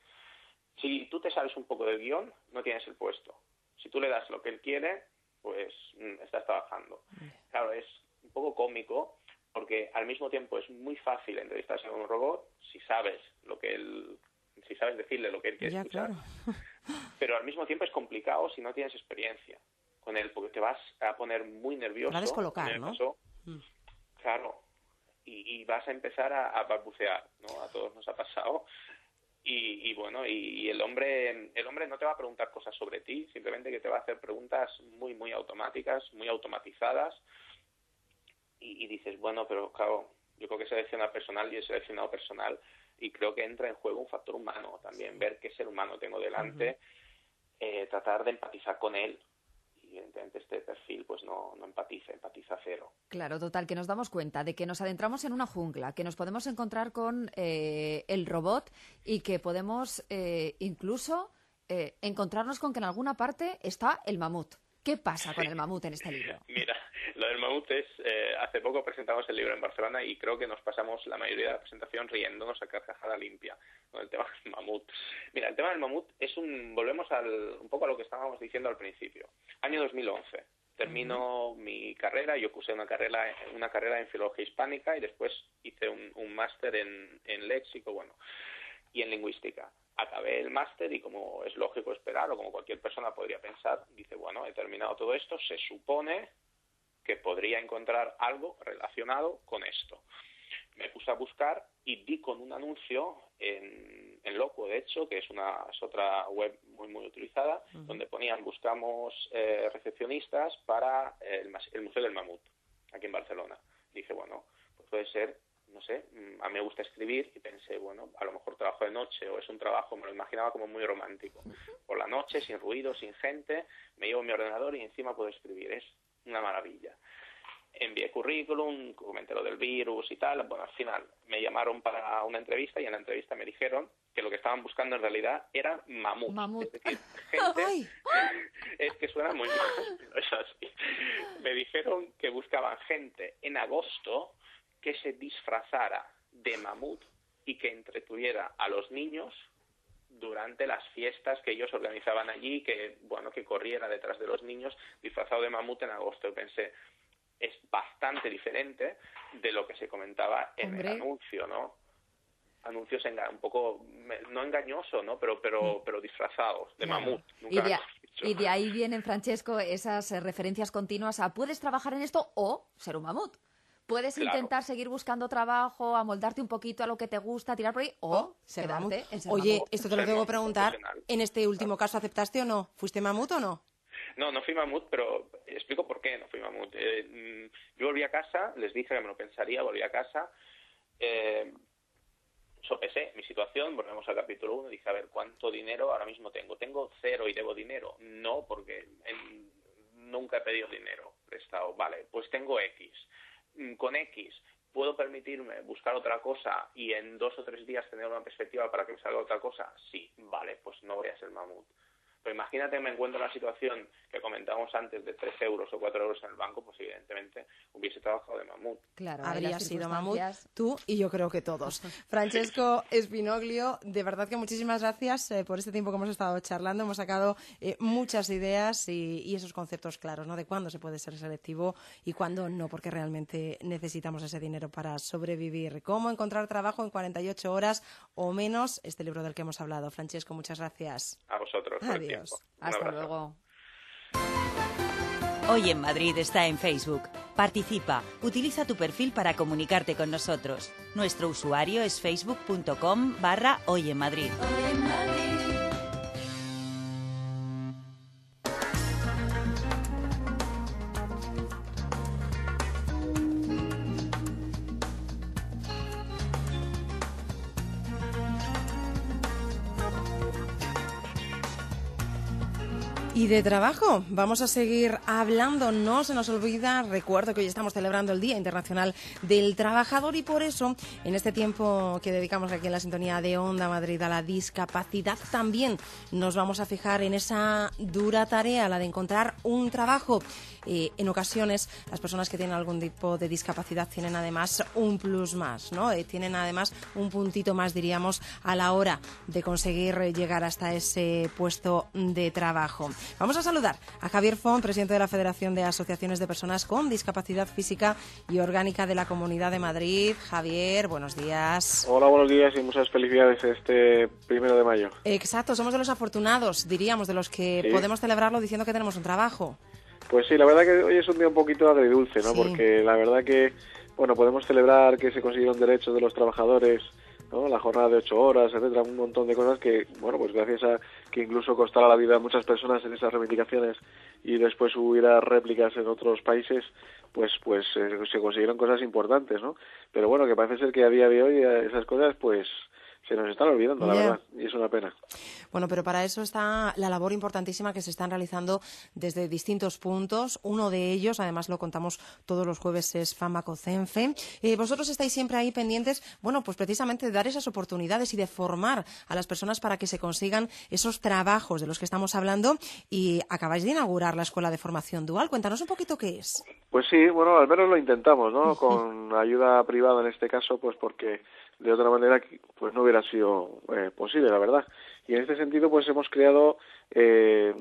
Si tú te sabes un poco del guión, no tienes el puesto. Si tú le das lo que él quiere, pues mm, estás trabajando. Claro, es un poco cómico porque al mismo tiempo es muy fácil entrevistarse con un robot si sabes lo que él, si sabes decirle lo que él quiere ya, escuchar. Claro. Pero al mismo tiempo es complicado si no tienes experiencia con él, porque te vas a poner muy nervioso. Para descolocar, ¿no? Caso, mm. Claro. Y, y vas a empezar a, a balbucear, ¿no? A todos nos ha pasado. Y, y bueno, y, y el hombre el hombre no te va a preguntar cosas sobre ti, simplemente que te va a hacer preguntas muy, muy automáticas, muy automatizadas, y, y dices, bueno, pero claro, yo creo que selecciona personal y he seleccionado personal, y creo que entra en juego un factor humano también, ver qué ser humano tengo delante, uh-huh. eh, tratar de empatizar con él. Evidentemente este perfil pues no, no empatiza, empatiza cero. Claro, total, que nos damos cuenta de que nos adentramos en una jungla, que nos podemos encontrar con eh, el robot y que podemos eh, incluso eh, encontrarnos con que en alguna parte está el mamut. ¿Qué pasa con el mamut en este libro? Mira, lo del mamut es... Eh, hace poco presentamos el libro en Barcelona y creo que nos pasamos la mayoría de la presentación riéndonos a carcajada limpia con el tema del mamut. Mira, el tema del mamut es un... Volvemos al, un poco a lo que estábamos diciendo al principio. Año dos mil once. Termino uh-huh. mi carrera. Yo cursé una carrera, una carrera en Filología Hispánica y después hice un, un máster en, en léxico, bueno, y en lingüística. acabé el máster y, como es lógico esperar, o como cualquier persona podría pensar, dice, bueno, he terminado todo esto, se supone que podría encontrar algo relacionado con esto. Me puse a buscar y di con un anuncio en, en Locuo, de hecho, que es una es otra web muy muy utilizada, uh-huh. donde ponían, buscamos eh, recepcionistas para el, el Museo del Mamut, aquí en Barcelona. Dije, bueno, pues puede ser, no sé, a mí me gusta escribir y pensé, bueno, a lo mejor trabajo de noche o es un trabajo, me lo imaginaba como muy romántico. Por la noche, sin ruido, sin gente, me llevo mi ordenador y encima puedo escribir, es una maravilla. Envié currículum, comenté lo del virus y tal. Bueno, al final me llamaron para una entrevista y en la entrevista me dijeron que lo que estaban buscando en realidad era mamut. Mamut. Es decir, gente... es que suena muy mal, pero es así. Me dijeron que buscaban gente en agosto que se disfrazara de mamut y que entretuviera a los niños durante las fiestas que ellos organizaban allí, que, bueno, que corriera detrás de los niños disfrazado de mamut en agosto. Y pensé, es bastante diferente de lo que se comentaba en Hombre. el anuncio, ¿no? Anuncios enga- un poco, no engañoso, ¿no? Pero pero pero disfrazados, de claro. mamut. Nunca y, de, y de ahí vienen, Francesco, esas eh, referencias continuas a puedes trabajar en esto o ser un mamut. Puedes claro. intentar seguir buscando trabajo, amoldarte un poquito a lo que te gusta, tirar por ahí, o, o ser mamut. En ser Oye, mamut. esto te lo tengo que preguntar, ¿en este último caso aceptaste o no? ¿Fuiste mamut o no? No, no fui mamut, pero explico por qué no fui mamut. Eh, yo volví a casa, les dije que me lo pensaría, volví a casa, eh, sopesé mi situación, volvemos al capítulo uno, dije, a ver, ¿cuánto dinero ahora mismo tengo? ¿Tengo cero y debo dinero? No, porque en, nunca he pedido dinero prestado. Vale, pues tengo X. Con X ¿puedo permitirme buscar otra cosa y en dos o tres días tener una perspectiva para que me salga otra cosa? Sí, vale, pues no voy a ser mamut. Pero imagínate que me encuentro en la situación que comentábamos antes de tres euros o cuatro euros en el banco, pues evidentemente hubiese trabajado de mamut. Claro, habría sido mamut tú y yo creo que todos. Francesco Spinoglio, de verdad que muchísimas gracias eh, por este tiempo que hemos estado charlando. Hemos sacado eh, muchas ideas y, y esos conceptos claros, ¿no? De cuándo se puede ser selectivo y cuándo no, porque realmente necesitamos ese dinero para sobrevivir. Cómo encontrar trabajo en cuarenta y ocho horas o menos, este libro del que hemos hablado. Francesco, muchas gracias. A vosotros. Adiós. Hasta luego. Hoy en Madrid está en Facebook. Participa, utiliza tu perfil para comunicarte con nosotros. Nuestro usuario es facebook.com barra Hoy en Madrid. Hoy en Madrid. Y de trabajo, vamos a seguir hablando, no se nos olvida, recuerdo que hoy estamos celebrando el Día Internacional del Trabajador y por eso, en este tiempo que dedicamos aquí en la sintonía de Onda Madrid a la discapacidad, también nos vamos a fijar en esa dura tarea, la de encontrar un trabajo. Eh, en ocasiones, las personas que tienen algún tipo de discapacidad tienen además un plus más, ¿no? Eh, tienen además un puntito más, diríamos, a la hora de conseguir llegar hasta ese puesto de trabajo. Vamos a saludar a Javier Font, presidente de la Federación de Asociaciones de Personas con Discapacidad Física y Orgánica de la Comunidad de Madrid. Javier, buenos días. Hola, buenos días y muchas felicidades este primero de mayo. Exacto, somos de los afortunados, diríamos, de los que sí. podemos celebrarlo diciendo que tenemos un trabajo. Pues sí, la verdad que hoy es un día un poquito agridulce, ¿no? Sí. Porque la verdad que, bueno, podemos celebrar que se consiguieron derechos de los trabajadores, ¿no? La jornada de ocho horas, etcétera, un montón de cosas que, bueno, pues gracias a que incluso costara la vida a muchas personas en esas reivindicaciones y después hubiera réplicas en otros países, pues pues eh, se consiguieron cosas importantes, ¿no? Pero bueno, que parece ser que a día de hoy esas cosas, pues se nos están olvidando, la yeah. verdad, y es una pena. Bueno, pero para eso está la labor importantísima que se están realizando desde distintos puntos. Uno de ellos, además lo contamos todos los jueves, es Famacocenfe. Eh, vosotros estáis siempre ahí pendientes, bueno, pues precisamente de dar esas oportunidades y de formar a las personas para que se consigan esos trabajos de los que estamos hablando y acabáis de inaugurar la Escuela de Formación Dual. Cuéntanos un poquito qué es. Pues sí, bueno, al menos lo intentamos, ¿no? Con ayuda privada en este caso, pues porque de otra manera pues no hubiera sido eh, posible, la verdad. Y en este sentido pues hemos creado eh,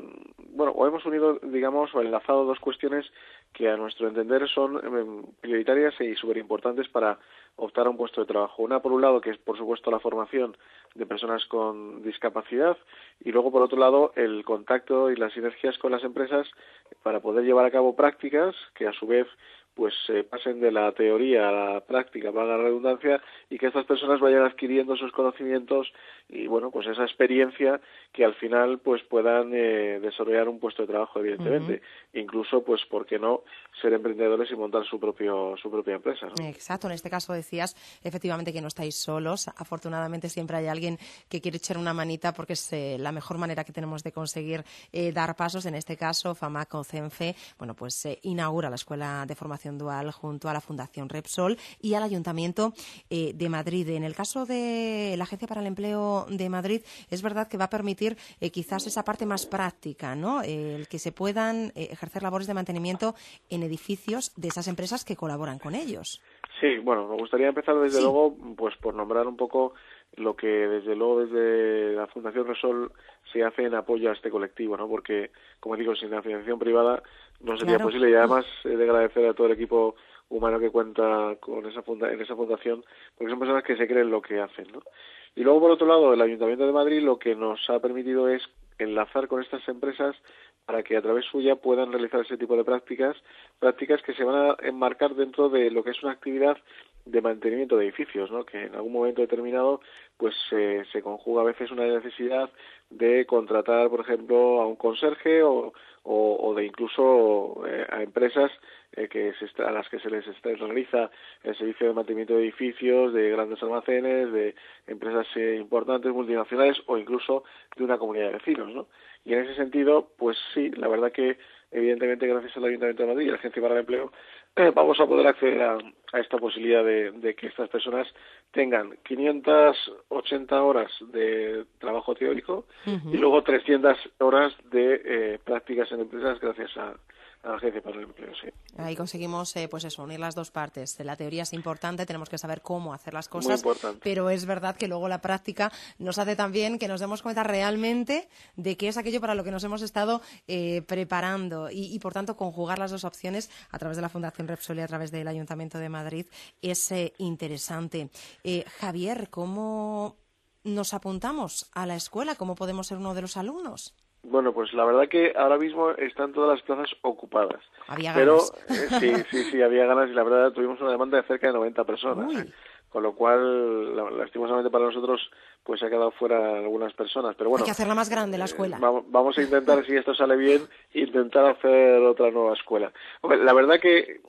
bueno, o hemos unido, digamos, o enlazado dos cuestiones que a nuestro entender son eh, prioritarias y súper importantes para optar a un puesto de trabajo. Una, por un lado, que es, por supuesto, la formación de personas con discapacidad, y luego, por otro lado, el contacto y las sinergias con las empresas para poder llevar a cabo prácticas que, a su vez, pues eh, pasen de la teoría a la práctica, valga la redundancia, y que estas personas vayan adquiriendo esos conocimientos y, bueno, pues esa experiencia que al final pues puedan eh, desarrollar un puesto de trabajo, evidentemente. Uh-huh. Incluso, pues, ¿por qué no ser emprendedores y montar su propio su propia empresa, ¿no? Exacto. En este caso decías, efectivamente, que no estáis solos. Afortunadamente siempre hay alguien que quiere echar una manita porque es eh, la mejor manera que tenemos de conseguir eh, dar pasos. En este caso, Famaco Cenfe, bueno, pues eh, inaugura la Escuela de Formación Dual junto a la Fundación Repsol y al Ayuntamiento eh, de Madrid. En el caso de la Agencia para el Empleo de Madrid, es verdad que va a permitir eh, quizás esa parte más práctica, ¿no? Eh, el que se puedan eh, ejercer labores de mantenimiento en edificios de esas empresas que colaboran con ellos. Sí, bueno, me gustaría empezar desde sí. luego pues por nombrar un poco lo que desde luego desde la Fundación Repsol se hace en apoyo a este colectivo, ¿no? Porque, como digo, sin la financiación privada no sería claro. posible, y además he de agradecer a todo el equipo humano que cuenta con esa funda en esa fundación, porque son personas que se creen lo que hacen, ¿no? Y luego, por otro lado, el Ayuntamiento de Madrid lo que nos ha permitido es enlazar con estas empresas para que a través suya puedan realizar ese tipo de prácticas, prácticas que se van a enmarcar dentro de lo que es una actividad de mantenimiento de edificios, ¿no? Que en algún momento determinado pues eh, se conjuga a veces una necesidad de contratar, por ejemplo, a un conserje o, o, o de incluso eh, a empresas eh, que se está, a las que se les está, realiza el servicio de mantenimiento de edificios, de grandes almacenes, de empresas eh, importantes, multinacionales o incluso de una comunidad de vecinos, ¿no? Y en ese sentido, pues sí, la verdad que evidentemente gracias al Ayuntamiento de Madrid y a la Agencia para el Empleo eh, vamos a poder acceder a, a esta posibilidad de, de que estas personas tengan quinientas ochenta horas de trabajo teórico uh-huh. y luego trescientas horas de eh, prácticas en empresas gracias a a la Agencia para el Empleo, sí. Ahí conseguimos, eh, pues eso, unir las dos partes. La teoría es importante, tenemos que saber cómo hacer las cosas, pero es verdad que luego la práctica nos hace también que nos demos cuenta realmente de qué es aquello para lo que nos hemos estado eh, preparando y, y, por tanto, conjugar las dos opciones a través de la Fundación Repsol y a través del Ayuntamiento de Madrid es eh, interesante. Eh, Javier, ¿cómo nos apuntamos a la escuela? ¿Cómo podemos ser uno de los alumnos? Bueno, pues la verdad que ahora mismo están todas las plazas ocupadas. Había ganas. Pero eh, sí, sí, sí, había ganas y la verdad tuvimos una demanda de cerca de noventa personas. Uy. Con lo cual, lastimosamente para nosotros, pues se ha quedado fuera algunas personas. Pero bueno, hay que hacerla más grande la escuela. Eh, vamos, vamos a intentar, si esto sale bien, intentar hacer otra nueva escuela. Hombre, la verdad que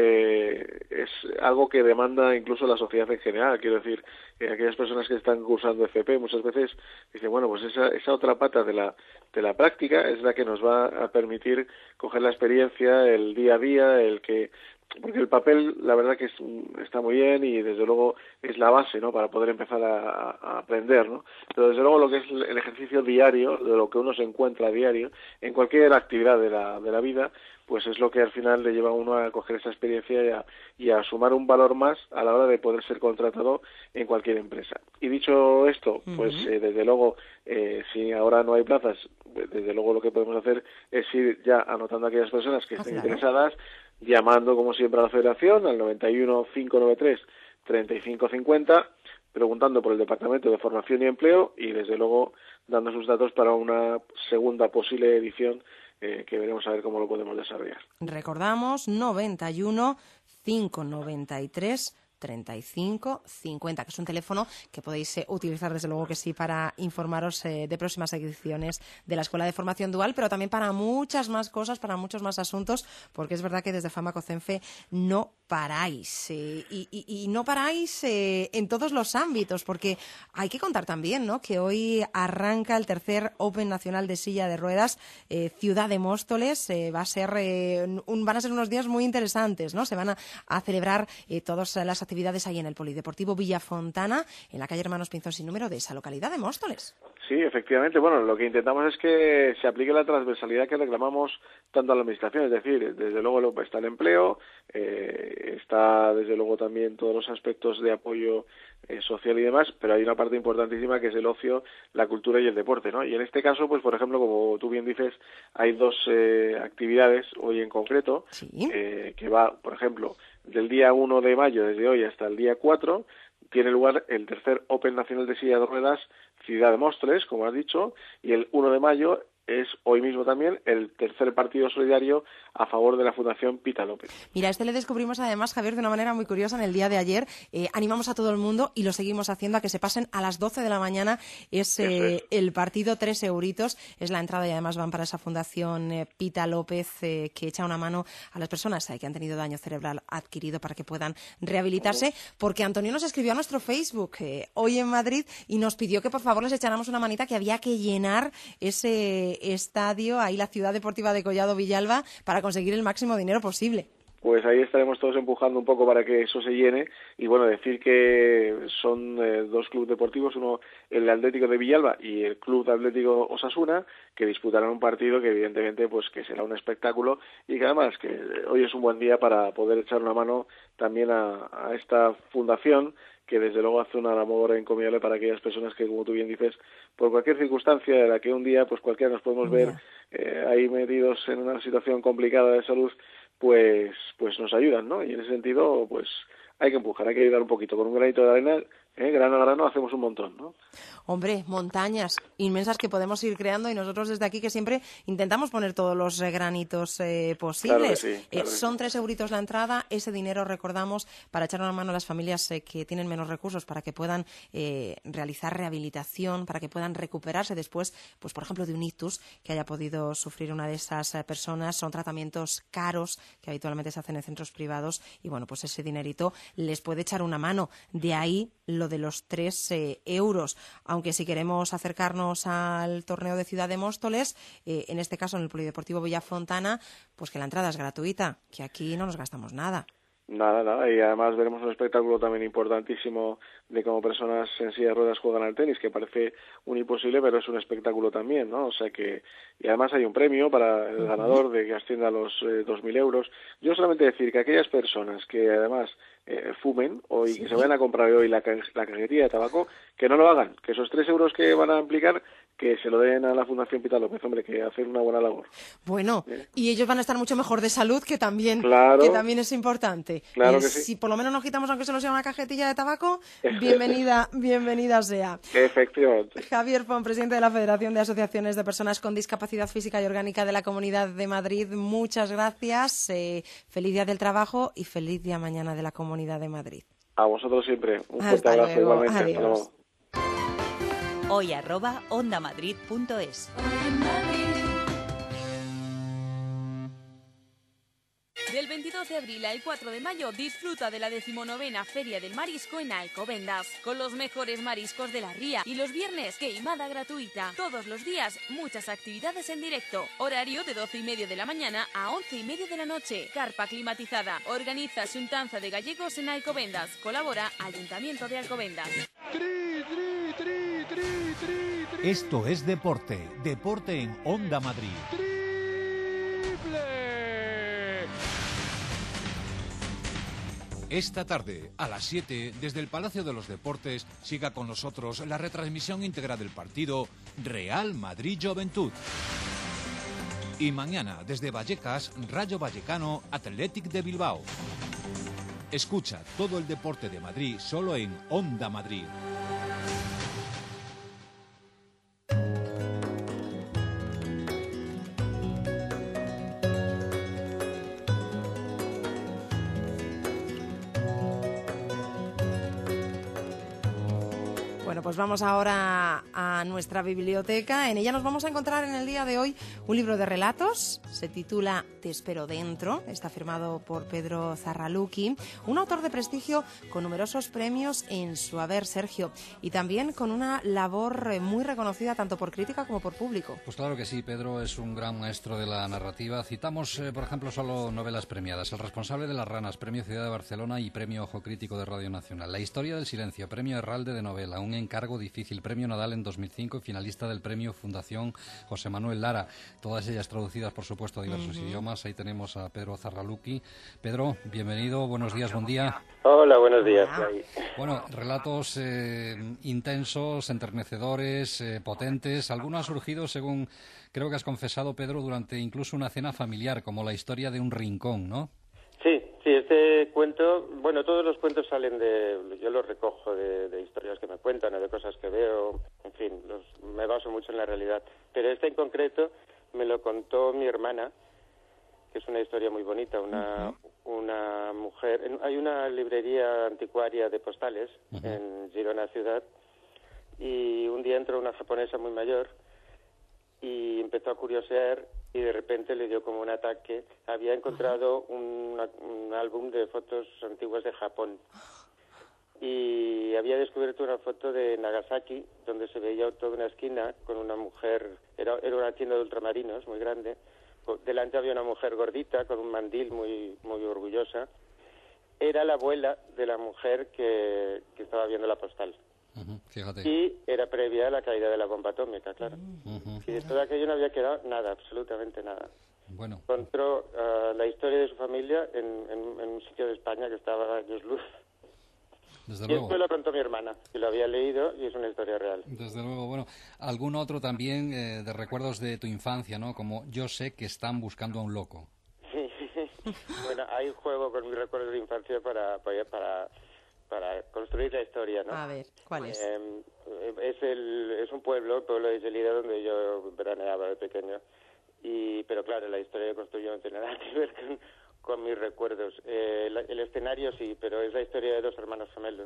eh, es algo que demanda incluso la sociedad en general. Quiero decir, eh, aquellas personas que están cursando F P muchas veces dicen, bueno, pues esa, esa otra pata de la, de la práctica es la que nos va a permitir coger la experiencia, el día a día, el que... Porque el papel, la verdad que es, está muy bien y desde luego es la base, ¿no? Para poder empezar a, a aprender, ¿no? Pero desde luego lo que es el ejercicio diario, de lo que uno se encuentra a diario, en cualquier actividad de la, de la vida, pues es lo que al final le lleva a uno a coger esa experiencia y a, y a sumar un valor más a la hora de poder ser contratado en cualquier empresa. Y dicho esto, pues uh-huh. eh, desde luego, eh, si ahora no hay plazas, desde luego lo que podemos hacer es ir ya anotando a aquellas personas que estén ah, claro. interesadas, llamando como siempre a la Federación al noventa y uno, cinco noventa y tres, treinta y cinco cincuenta, preguntando por el Departamento de Formación y Empleo y desde luego dando sus datos para una segunda posible edición eh, que veremos a ver cómo lo podemos desarrollar. Recordamos noventa y uno, cinco noventa y tres, treinta y cinco cincuenta, que es un teléfono que podéis eh, utilizar desde luego que sí para informaros eh, de próximas ediciones de la Escuela de Formación Dual, pero también para muchas más cosas, para muchos más asuntos, porque es verdad que desde Famaco Cenfe no paráis eh, y, y, y no paráis eh, en todos los ámbitos, porque hay que contar también, ¿no?, que hoy arranca el tercer Open Nacional de Silla de Ruedas, eh, Ciudad de Móstoles. Eh, va a ser eh, un, van a ser unos días muy interesantes, ¿no? Se van a, a celebrar eh, todas las actividades ahí en el Polideportivo Villafontana, en la calle Hermanos Pinzón sin número de esa localidad de Móstoles. Sí, efectivamente. Bueno, lo que intentamos es que se aplique la transversalidad que reclamamos tanto a la Administración, es decir, desde luego está el empleo, eh, está desde luego también todos los aspectos de apoyo eh, social y demás, pero hay una parte importantísima que es el ocio, la cultura y el deporte, ¿no? Y en este caso, pues por ejemplo, como tú bien dices, hay dos eh, actividades hoy en concreto, ¿Sí? eh, que va, por ejemplo, del día uno de mayo, desde hoy hasta el día cuatro, tiene lugar el tercer Open Nacional de Silla de Ruedas Ciudad de Móstoles, como has dicho, y el uno de mayo es hoy mismo también el tercer partido solidario a favor de la Fundación Pita López. Mira, este le descubrimos además, Javier, de una manera muy curiosa en el día de ayer. Eh, animamos a todo el mundo y lo seguimos haciendo a que se pasen a las doce de la mañana. Es, eh, es. el partido, tres euritos, es la entrada y además van para esa Fundación eh, Pita López eh, que echa una mano a las personas eh, que han tenido daño cerebral adquirido para que puedan rehabilitarse. Uh-huh. Porque Antonio nos escribió a nuestro Facebook eh, hoy en Madrid y nos pidió que por favor les echáramos una manita, que había que llenar ese estadio, ahí la Ciudad Deportiva de Collado Villalba, para conseguir el máximo dinero posible. Pues ahí estaremos todos empujando un poco para que eso se llene y bueno, decir que son eh, dos clubes deportivos, uno el Atlético de Villalba y el Club Atlético Osasuna, que disputarán un partido que evidentemente pues que será un espectáculo y que además que hoy es un buen día para poder echar una mano también a, a esta fundación que desde luego hace una labor encomiable para aquellas personas que, como tú bien dices, por cualquier circunstancia en la que un día pues cualquiera nos podemos ver eh, ahí metidos en una situación complicada de salud, pues pues nos ayudan, ¿no? Y en ese sentido, pues hay que empujar, hay que ayudar un poquito. Con un granito de arena, ¿eh? grano a grano, hacemos un montón, ¿no? Hombre, montañas inmensas que podemos ir creando y nosotros desde aquí que siempre intentamos poner todos los eh, granitos eh, posibles. Claro que sí, claro eh, que son sí. tres euritos la entrada, ese dinero recordamos para echar una mano a las familias eh, que tienen menos recursos, para que puedan eh, realizar rehabilitación, para que puedan recuperarse después, pues por ejemplo, de un ictus que haya podido sufrir una de esas eh, personas. Son tratamientos caros que habitualmente se hacen en centros privados y bueno, pues ese dinerito les puede echar una mano. De ahí lo de los tres eh, euros. Aunque si queremos acercarnos al torneo de Ciudad de Móstoles, eh, en este caso en el Polideportivo Villafontana, pues que la entrada es gratuita, que aquí no nos gastamos nada. Nada, nada, y además veremos un espectáculo también importantísimo de cómo personas en silla de ruedas juegan al tenis, que parece un imposible, pero es un espectáculo también, ¿no? O sea que, y además hay un premio para el ganador de que ascienda a los eh, dos mil euros. Yo solamente decir que aquellas personas que además eh, fumen o y sí. que se vayan a comprar hoy la, ca la cajetilla de tabaco, que no lo hagan, que esos tres euros que van a implicar, que se lo den a la Fundación Pita López, hombre, que hacen una buena labor. Bueno, ¿Eh? y ellos van a estar mucho mejor de salud, que también, claro, que también es importante. Claro eh, que sí. Si por lo menos nos quitamos, aunque solo sea una cajetilla de tabaco, bienvenida, bienvenida sea. Efectivamente. Javier Pon, presidente de la Federación de Asociaciones de Personas con Discapacidad Física y Orgánica de la Comunidad de Madrid, muchas gracias. Eh, feliz día del trabajo y feliz día mañana de la Comunidad de Madrid. A vosotros siempre. Un fuerte Hasta abrazo luego. igualmente. Adiós. Hasta luego. Hoy arroba ondamadrid punto es. Del veintidós de abril al cuatro de mayo disfruta de la decimonovena Feria del Marisco en Alcobendas, con los mejores mariscos de la ría y los viernes queimada gratuita. Todos los días muchas actividades en directo. Horario de doce y media de la mañana a once y media de la noche. Carpa climatizada. Organiza Xuntanza de Gallegos en Alcobendas. Colabora Ayuntamiento de Alcobendas. Tri, tri, tri, tri, tri, tri. Esto es deporte. Deporte en Onda Madrid. Triple. Esta tarde, a las siete, desde el Palacio de los Deportes, siga con nosotros la retransmisión íntegra del partido Real Madrid-Juventud. Y mañana, desde Vallecas, Rayo Vallecano, Athletic de Bilbao. Escucha todo el deporte de Madrid solo en Onda Madrid. Bueno, pues vamos ahora a nuestra biblioteca. En ella nos vamos a encontrar en el día de hoy un libro de relatos. Se titula Te espero dentro. Está firmado por Pedro Zarraluki, un autor de prestigio con numerosos premios en su haber, Sergio, y también con una labor muy reconocida tanto por crítica como por público. Pues claro que sí, Pedro es un gran maestro de la narrativa. Citamos, eh, por ejemplo, solo novelas premiadas. El responsable de las ranas, Premio Ciudad de Barcelona y Premio Ojo Crítico de Radio Nacional. La historia del silencio, Premio Herralde de novela. Un encargo difícil, Premio Nadal en dos mil cinco y finalista del Premio Fundación José Manuel Lara. Todas ellas traducidas, por supuesto, a diversos uh-huh. idiomas. Ahí tenemos a Pedro Zarraluki. Pedro, bienvenido, buenos días, buen día. Hola, buenos días. Bueno, relatos eh, intensos, enternecedores, eh, potentes. Alguno ha surgido, según creo que has confesado, Pedro, durante incluso una cena familiar, como la historia de un rincón, ¿no? Sí, sí, este cuento, bueno, todos los cuentos salen de, yo los recojo de, de historias que me cuentan o de cosas que veo, en fin, los, me baso mucho en la realidad. Pero este en concreto me lo contó mi hermana, que es una historia muy bonita, una, uh-huh. una mujer, en, hay una librería anticuaria de postales uh-huh. en Girona ciudad, y un día entró una japonesa muy mayor y empezó a curiosear y de repente le dio como un ataque. Había encontrado un, un álbum de fotos antiguas de Japón y había descubierto una foto de Nagasaki donde se veía toda una esquina con una mujer, era, era una tienda de ultramarinos muy grande, delante había una mujer gordita con un mandil muy, muy orgullosa. Era la abuela de la mujer que, que estaba viendo la postal. Uh-huh, fíjate. Y era previa a la caída de la bomba atómica, claro. Uh-huh. Y de todo aquello no había quedado nada, absolutamente nada. Bueno. Encontró uh, la historia de su familia en, en, en un sitio de España que estaba a años luz. Desde y luego. esto lo contó mi hermana, que lo había leído y es una historia real. Desde luego, bueno. ¿Algún otro también eh, de recuerdos de tu infancia, no? Como yo sé que están buscando a un loco. Sí. Bueno, hay un juego con mis recuerdos de infancia para... para, para para construir la historia, ¿no? A ver, ¿cuál es? Eh, es, el, es un pueblo, el pueblo de Gelida, donde yo veraneaba de pequeño. Y, pero claro, la historia que construyo no tiene nada que ver con, con mis recuerdos. Eh, la, el escenario sí, pero es la historia de dos hermanos gemelos.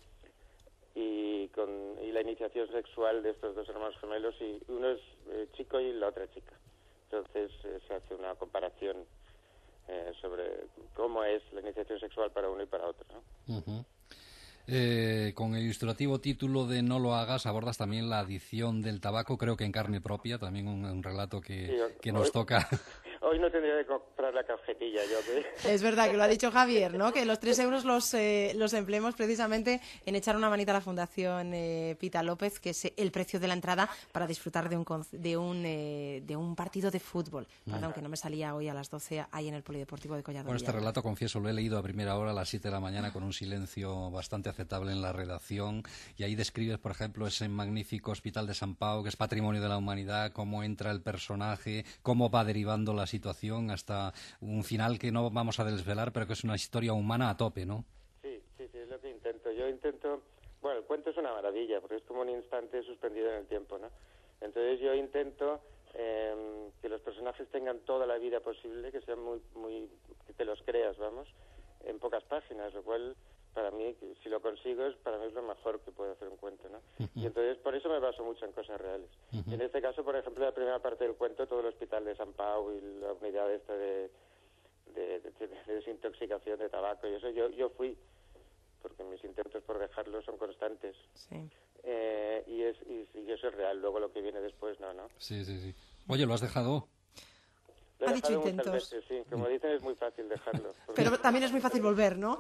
Y, con, y la iniciación sexual de estos dos hermanos gemelos, y uno es eh, chico y la otra chica. Entonces eh, se hace una comparación eh, sobre cómo es la iniciación sexual para uno y para otro, ¿no? Uh-huh. Eh, con el ilustrativo título de No lo hagas, abordas también la adicción del tabaco, creo que en carne propia, también un, un relato que, sí, hoy, que nos hoy, toca. Hoy no tendría que comprar la cajetilla yo. ¿sí? Es verdad que lo ha dicho Javier, ¿no? Que los tres euros los, eh, los empleemos precisamente en echar una manita a la Fundación eh, Pita López, que es el precio de la entrada para disfrutar de un de un, eh, de un partido de fútbol. Perdón, mm. que no me salía hoy a las doce ahí en el Polideportivo de Collado. Bueno, este relato, confieso, lo he leído a primera hora a las siete de la mañana con un silencio bastante aceptable en la redacción, y ahí describes, por ejemplo, ese magnífico Hospital de San Pau, que es patrimonio de la humanidad, cómo entra el personaje, cómo va derivando la situación hasta un final que no vamos a desvelar, pero que es una historia humana a tope, ¿no? Sí, sí, sí, es lo que intento. Yo intento... Bueno, el cuento es una maravilla, porque es como un instante suspendido en el tiempo, ¿no? Entonces yo intento eh, que los personajes tengan toda la vida posible, que sean muy, muy... que te los creas, vamos, en pocas páginas, lo cual... para mí, si lo consigo, es para mí es lo mejor que puede hacer un cuento, ¿no? Uh-huh. Y entonces, por eso me baso mucho en cosas reales. Uh-huh. En este caso, por ejemplo, la primera parte del cuento, todo el hospital de San Pau y la unidad esta de, de, de, de desintoxicación de tabaco y eso, yo, yo fui, porque mis intentos por dejarlo son constantes. Sí. Eh, y, es, y, y eso es real. Luego lo que viene después, no, ¿no? Sí, sí, sí. Oye, ¿lo has dejado? Lo he ha dejado dicho muchas intentos. veces, sí. Como dicen, es muy fácil dejarlo. Porque... Pero también es muy fácil volver, ¿no?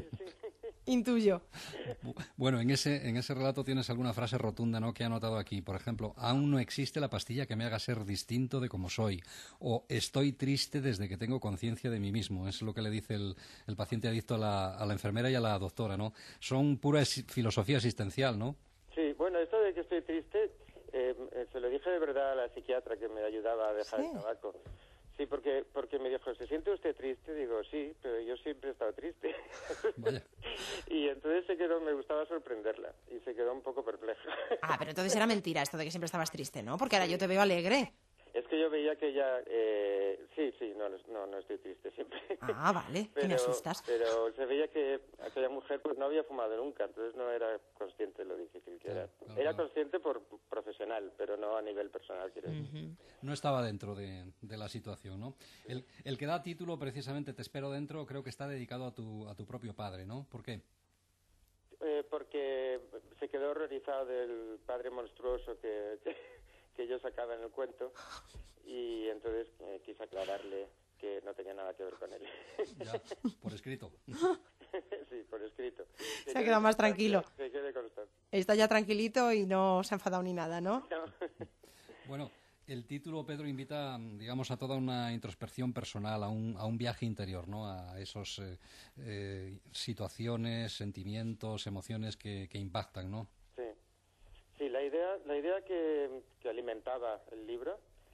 Intuyo. Bueno, en ese en ese relato tienes alguna frase rotunda, ¿no?, que he anotado aquí. Por ejemplo, aún no existe la pastilla que me haga ser distinto de como soy. O estoy triste desde que tengo conciencia de mí mismo. Es lo que le dice el, el paciente adicto a la, a la enfermera y a la doctora, ¿no? Son pura filosofía existencial, ¿no? Sí, bueno, esto de que estoy triste, eh, se lo dije de verdad a la psiquiatra que me ayudaba a dejar sí. el tabaco. Sí, porque porque me dijo, ¿se siente usted triste? Digo, sí, pero yo siempre he estado triste. Vaya. Y entonces se quedó, me gustaba sorprenderla, y se quedó un poco perpleja. Ah, pero entonces era mentira esto de que siempre estabas triste, ¿no? Porque ahora yo te veo alegre. Es que yo veía que ella... Eh, sí, sí, no, no, no estoy triste siempre. Ah, vale, pero, que me asustas. Pero se veía que aquella mujer pues no había fumado nunca, entonces no era consciente de lo difícil que era. Claro, era claro. consciente por profesional, pero no a nivel personal, quiero decir. Uh-huh. No estaba dentro de, de la situación, ¿no? Sí. El, el que da título, precisamente, Te espero dentro, creo que está dedicado a tu, a tu propio padre, ¿no? ¿Por qué? Eh, porque se quedó horrorizado del padre monstruoso que... que que yo sacaba en el cuento, y entonces eh, quise aclararle que no tenía nada que ver con él. Ya, por escrito. Sí, por escrito. Se ha quedado más tranquilo. Se quede constante. Está ya tranquilito y no se ha enfadado ni nada, ¿no? No. Bueno, el título, Pedro, invita, digamos, a toda una introspección personal, a un, a un viaje interior, ¿no? A esos eh, eh, situaciones, sentimientos, emociones que, que impactan, ¿no? Sí, sí, la idea, la idea que, que alimentaba el libro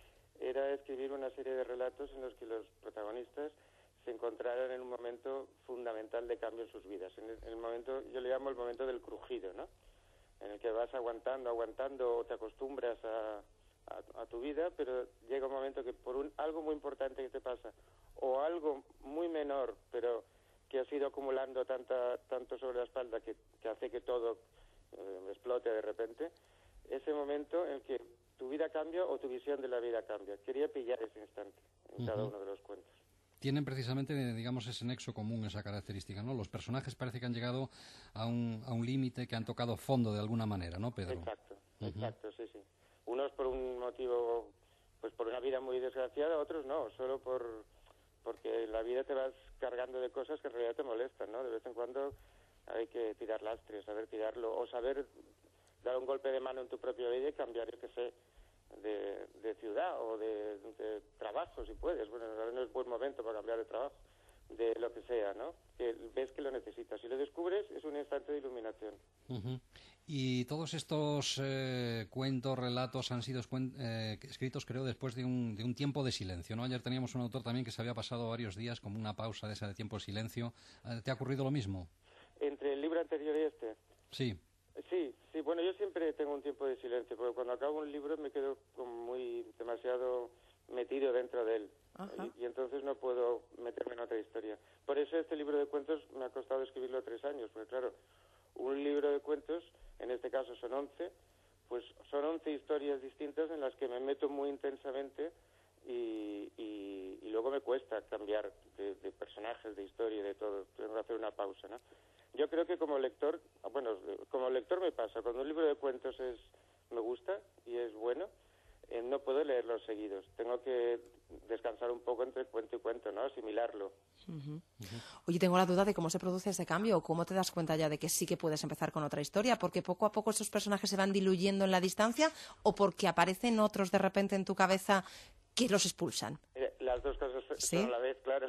era escribir una serie de relatos en los que los protagonistas se encontraran en un momento fundamental de cambio en sus vidas. En el, en el momento, yo le llamo el momento del crujido, ¿no? En el que vas aguantando, aguantando, o te acostumbras a, a, a tu vida, pero llega un momento que por un, algo muy importante que te pasa, o algo muy menor, pero que has ido acumulando tanta, tanto sobre la espalda que, que hace que todo eh, explote de repente, ese momento en el que tu vida cambia o tu visión de la vida cambia. Quería pillar ese instante en uh-huh. cada uno de los cuentos. Tienen precisamente, digamos, ese nexo común, esa característica, ¿no? Los personajes parece que han llegado a un, a un límite, que han tocado fondo de alguna manera, ¿no, Pedro? Exacto, uh-huh. exacto, sí, sí. Unos por un motivo, pues por una vida muy desgraciada, otros no, solo por porque en la vida te vas cargando de cosas que en realidad te molestan, ¿no? De vez en cuando hay que tirar lastre, saber tirarlo, o saber dar un golpe de mano en tu propia vida y cambiar, yo qué sé, de, de ciudad o de, de trabajo, si puedes. Bueno, ahora no es buen momento para cambiar de trabajo, de lo que sea, ¿no? Que ves que lo necesitas. Si lo descubres, es un instante de iluminación. Uh-huh. Y todos estos eh, cuentos, relatos han sido eh, escritos, creo, después de un, de un tiempo de silencio, ¿no? Ayer teníamos un autor también que se había pasado varios días como una pausa de ese tiempo de silencio. ¿Te ha ocurrido lo mismo? ¿Entre el libro anterior y este? Sí. Sí, sí, bueno, yo siempre tengo un tiempo de silencio, porque cuando acabo un libro me quedo como muy demasiado metido dentro de él, y, y entonces no puedo meterme en otra historia. Por eso este libro de cuentos me ha costado escribirlo tres años, porque claro, un libro de cuentos, en este caso son once, pues son once historias distintas en las que me meto muy intensamente y, y, y luego me cuesta cambiar de, de personajes, de historia, de todo, tengo que hacer una pausa, ¿no? Yo creo que como lector, bueno, como lector me pasa, cuando un libro de cuentos es me gusta y es bueno, eh, no puedo leerlos seguidos. Tengo que descansar un poco entre cuento y cuento, ¿no? Asimilarlo. Uh-huh. Uh-huh. Oye, tengo la duda de cómo se produce ese cambio, o cómo te das cuenta ya de que sí que puedes empezar con otra historia, porque poco a poco esos personajes se van diluyendo en la distancia, o porque aparecen otros de repente en tu cabeza que los expulsan. Eh, las dos cosas ¿Sí? son a la vez, claro.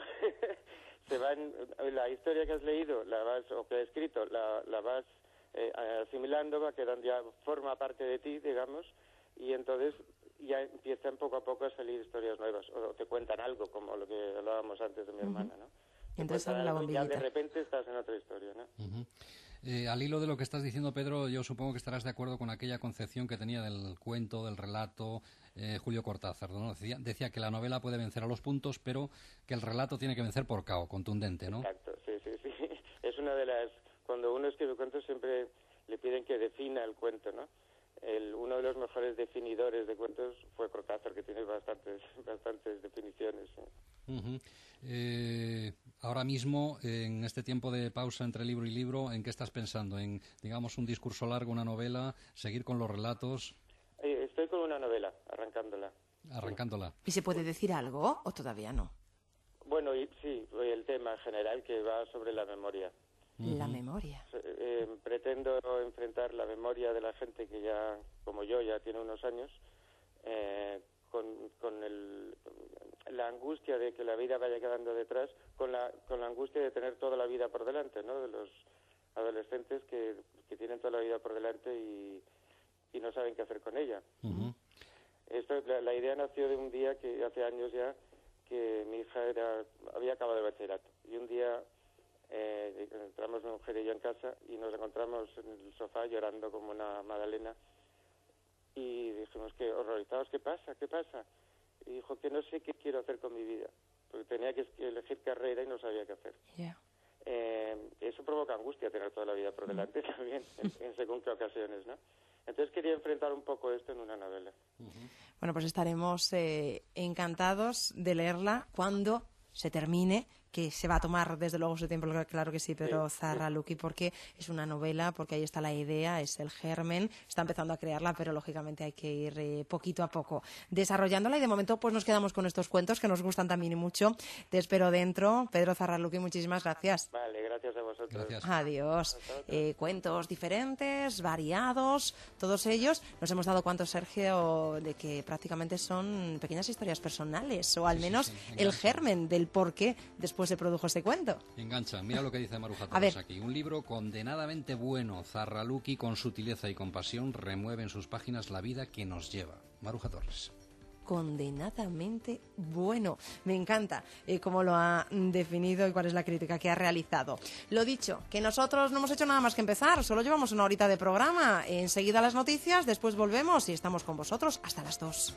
Se van, la historia que has leído la vas, o que has escrito la, la vas eh, asimilando, va quedando, ya forma parte de ti, digamos, y entonces ya empiezan poco a poco a salir historias nuevas, o te cuentan algo, como lo que hablábamos antes de mi uh-huh. hermana, ¿no? Te entonces sale la bombillita. Y ya de repente estás en otra historia, ¿no? Uh-huh. Eh, al hilo de lo que estás diciendo, Pedro, yo supongo que estarás de acuerdo con aquella concepción que tenía del cuento, del relato, eh, Julio Cortázar, ¿no? Decía, decía que la novela puede vencer a los puntos, pero que el relato tiene que vencer por cao, contundente, ¿no? Exacto, sí, sí, sí. Es una de las... Cuando uno escribe cuentos siempre le piden que defina el cuento, ¿no? El, uno de los mejores definidores de cuentos fue Cortázar, que tiene bastantes, bastantes definiciones. ¿Sí? Uh-huh. Eh, ahora mismo, en este tiempo de pausa entre libro y libro, ¿en qué estás pensando? ¿En, digamos, un discurso largo, una novela? ¿Seguir con los relatos? Eh, estoy con una novela, arrancándola. Arrancándola. ¿Y se puede decir algo o todavía no? Bueno, y, sí, el tema general que va sobre la memoria. Uh-huh. La memoria. Eh, pretendo enfrentar la memoria de la gente que ya, como yo, ya tiene unos años, eh, con, con el, la angustia de que la vida vaya quedando detrás, con la, con la angustia de tener toda la vida por delante, ¿no? De los adolescentes que, que tienen toda la vida por delante y, y no saben qué hacer con ella. Uh-huh. Esto, la, la idea nació de un día que hace años ya, que mi hija era había acabado de bachillerato, y un día eh, entramos mi mujer y yo en casa y nos encontramos en el sofá llorando como una magdalena y dijimos que horrorizados, ¿qué pasa? ¿qué pasa? Y dijo que no sé qué quiero hacer con mi vida, porque tenía que elegir carrera y no sabía qué hacer. Yeah. Eh, eso provoca angustia, tener toda la vida por delante mm. también, en, en según qué ocasiones, ¿no? Entonces quería enfrentar un poco esto en una novela. Uh-huh. Bueno, pues estaremos eh, encantados de leerla cuando se termine, que se va a tomar desde luego su tiempo, claro que sí, pero sí. Zarraluki, porque es una novela, porque ahí está la idea, es el germen, está empezando a crearla, pero lógicamente hay que ir eh, poquito a poco desarrollándola, y de momento pues nos quedamos con estos cuentos que nos gustan también y mucho. Te espero dentro, Pedro Zarraluki, muchísimas gracias. Vale, gracias a vosotros. Gracias. Adiós. Eh, cuentos diferentes, variados, todos ellos. Nos hemos dado cuenta, Sergio, de que prácticamente son pequeñas historias personales, o al Sí, menos sí, sí, el engancha. germen del por qué después se produjo ese cuento. Engancha. Mira lo que dice Maruja A Torres ver. aquí. Un libro condenadamente bueno. Zarraluki, con sutileza y compasión, remueve en sus páginas la vida que nos lleva. Maruja Torres. Condenadamente bueno. Me encanta eh, cómo lo ha definido y cuál es la crítica que ha realizado. Lo dicho, que nosotros no hemos hecho nada más que empezar, solo llevamos una horita de programa. Enseguida las noticias, después volvemos y estamos con vosotros hasta las dos.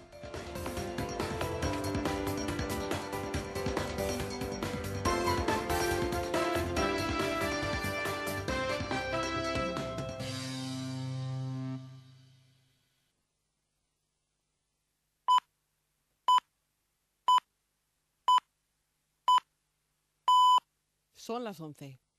Son las once.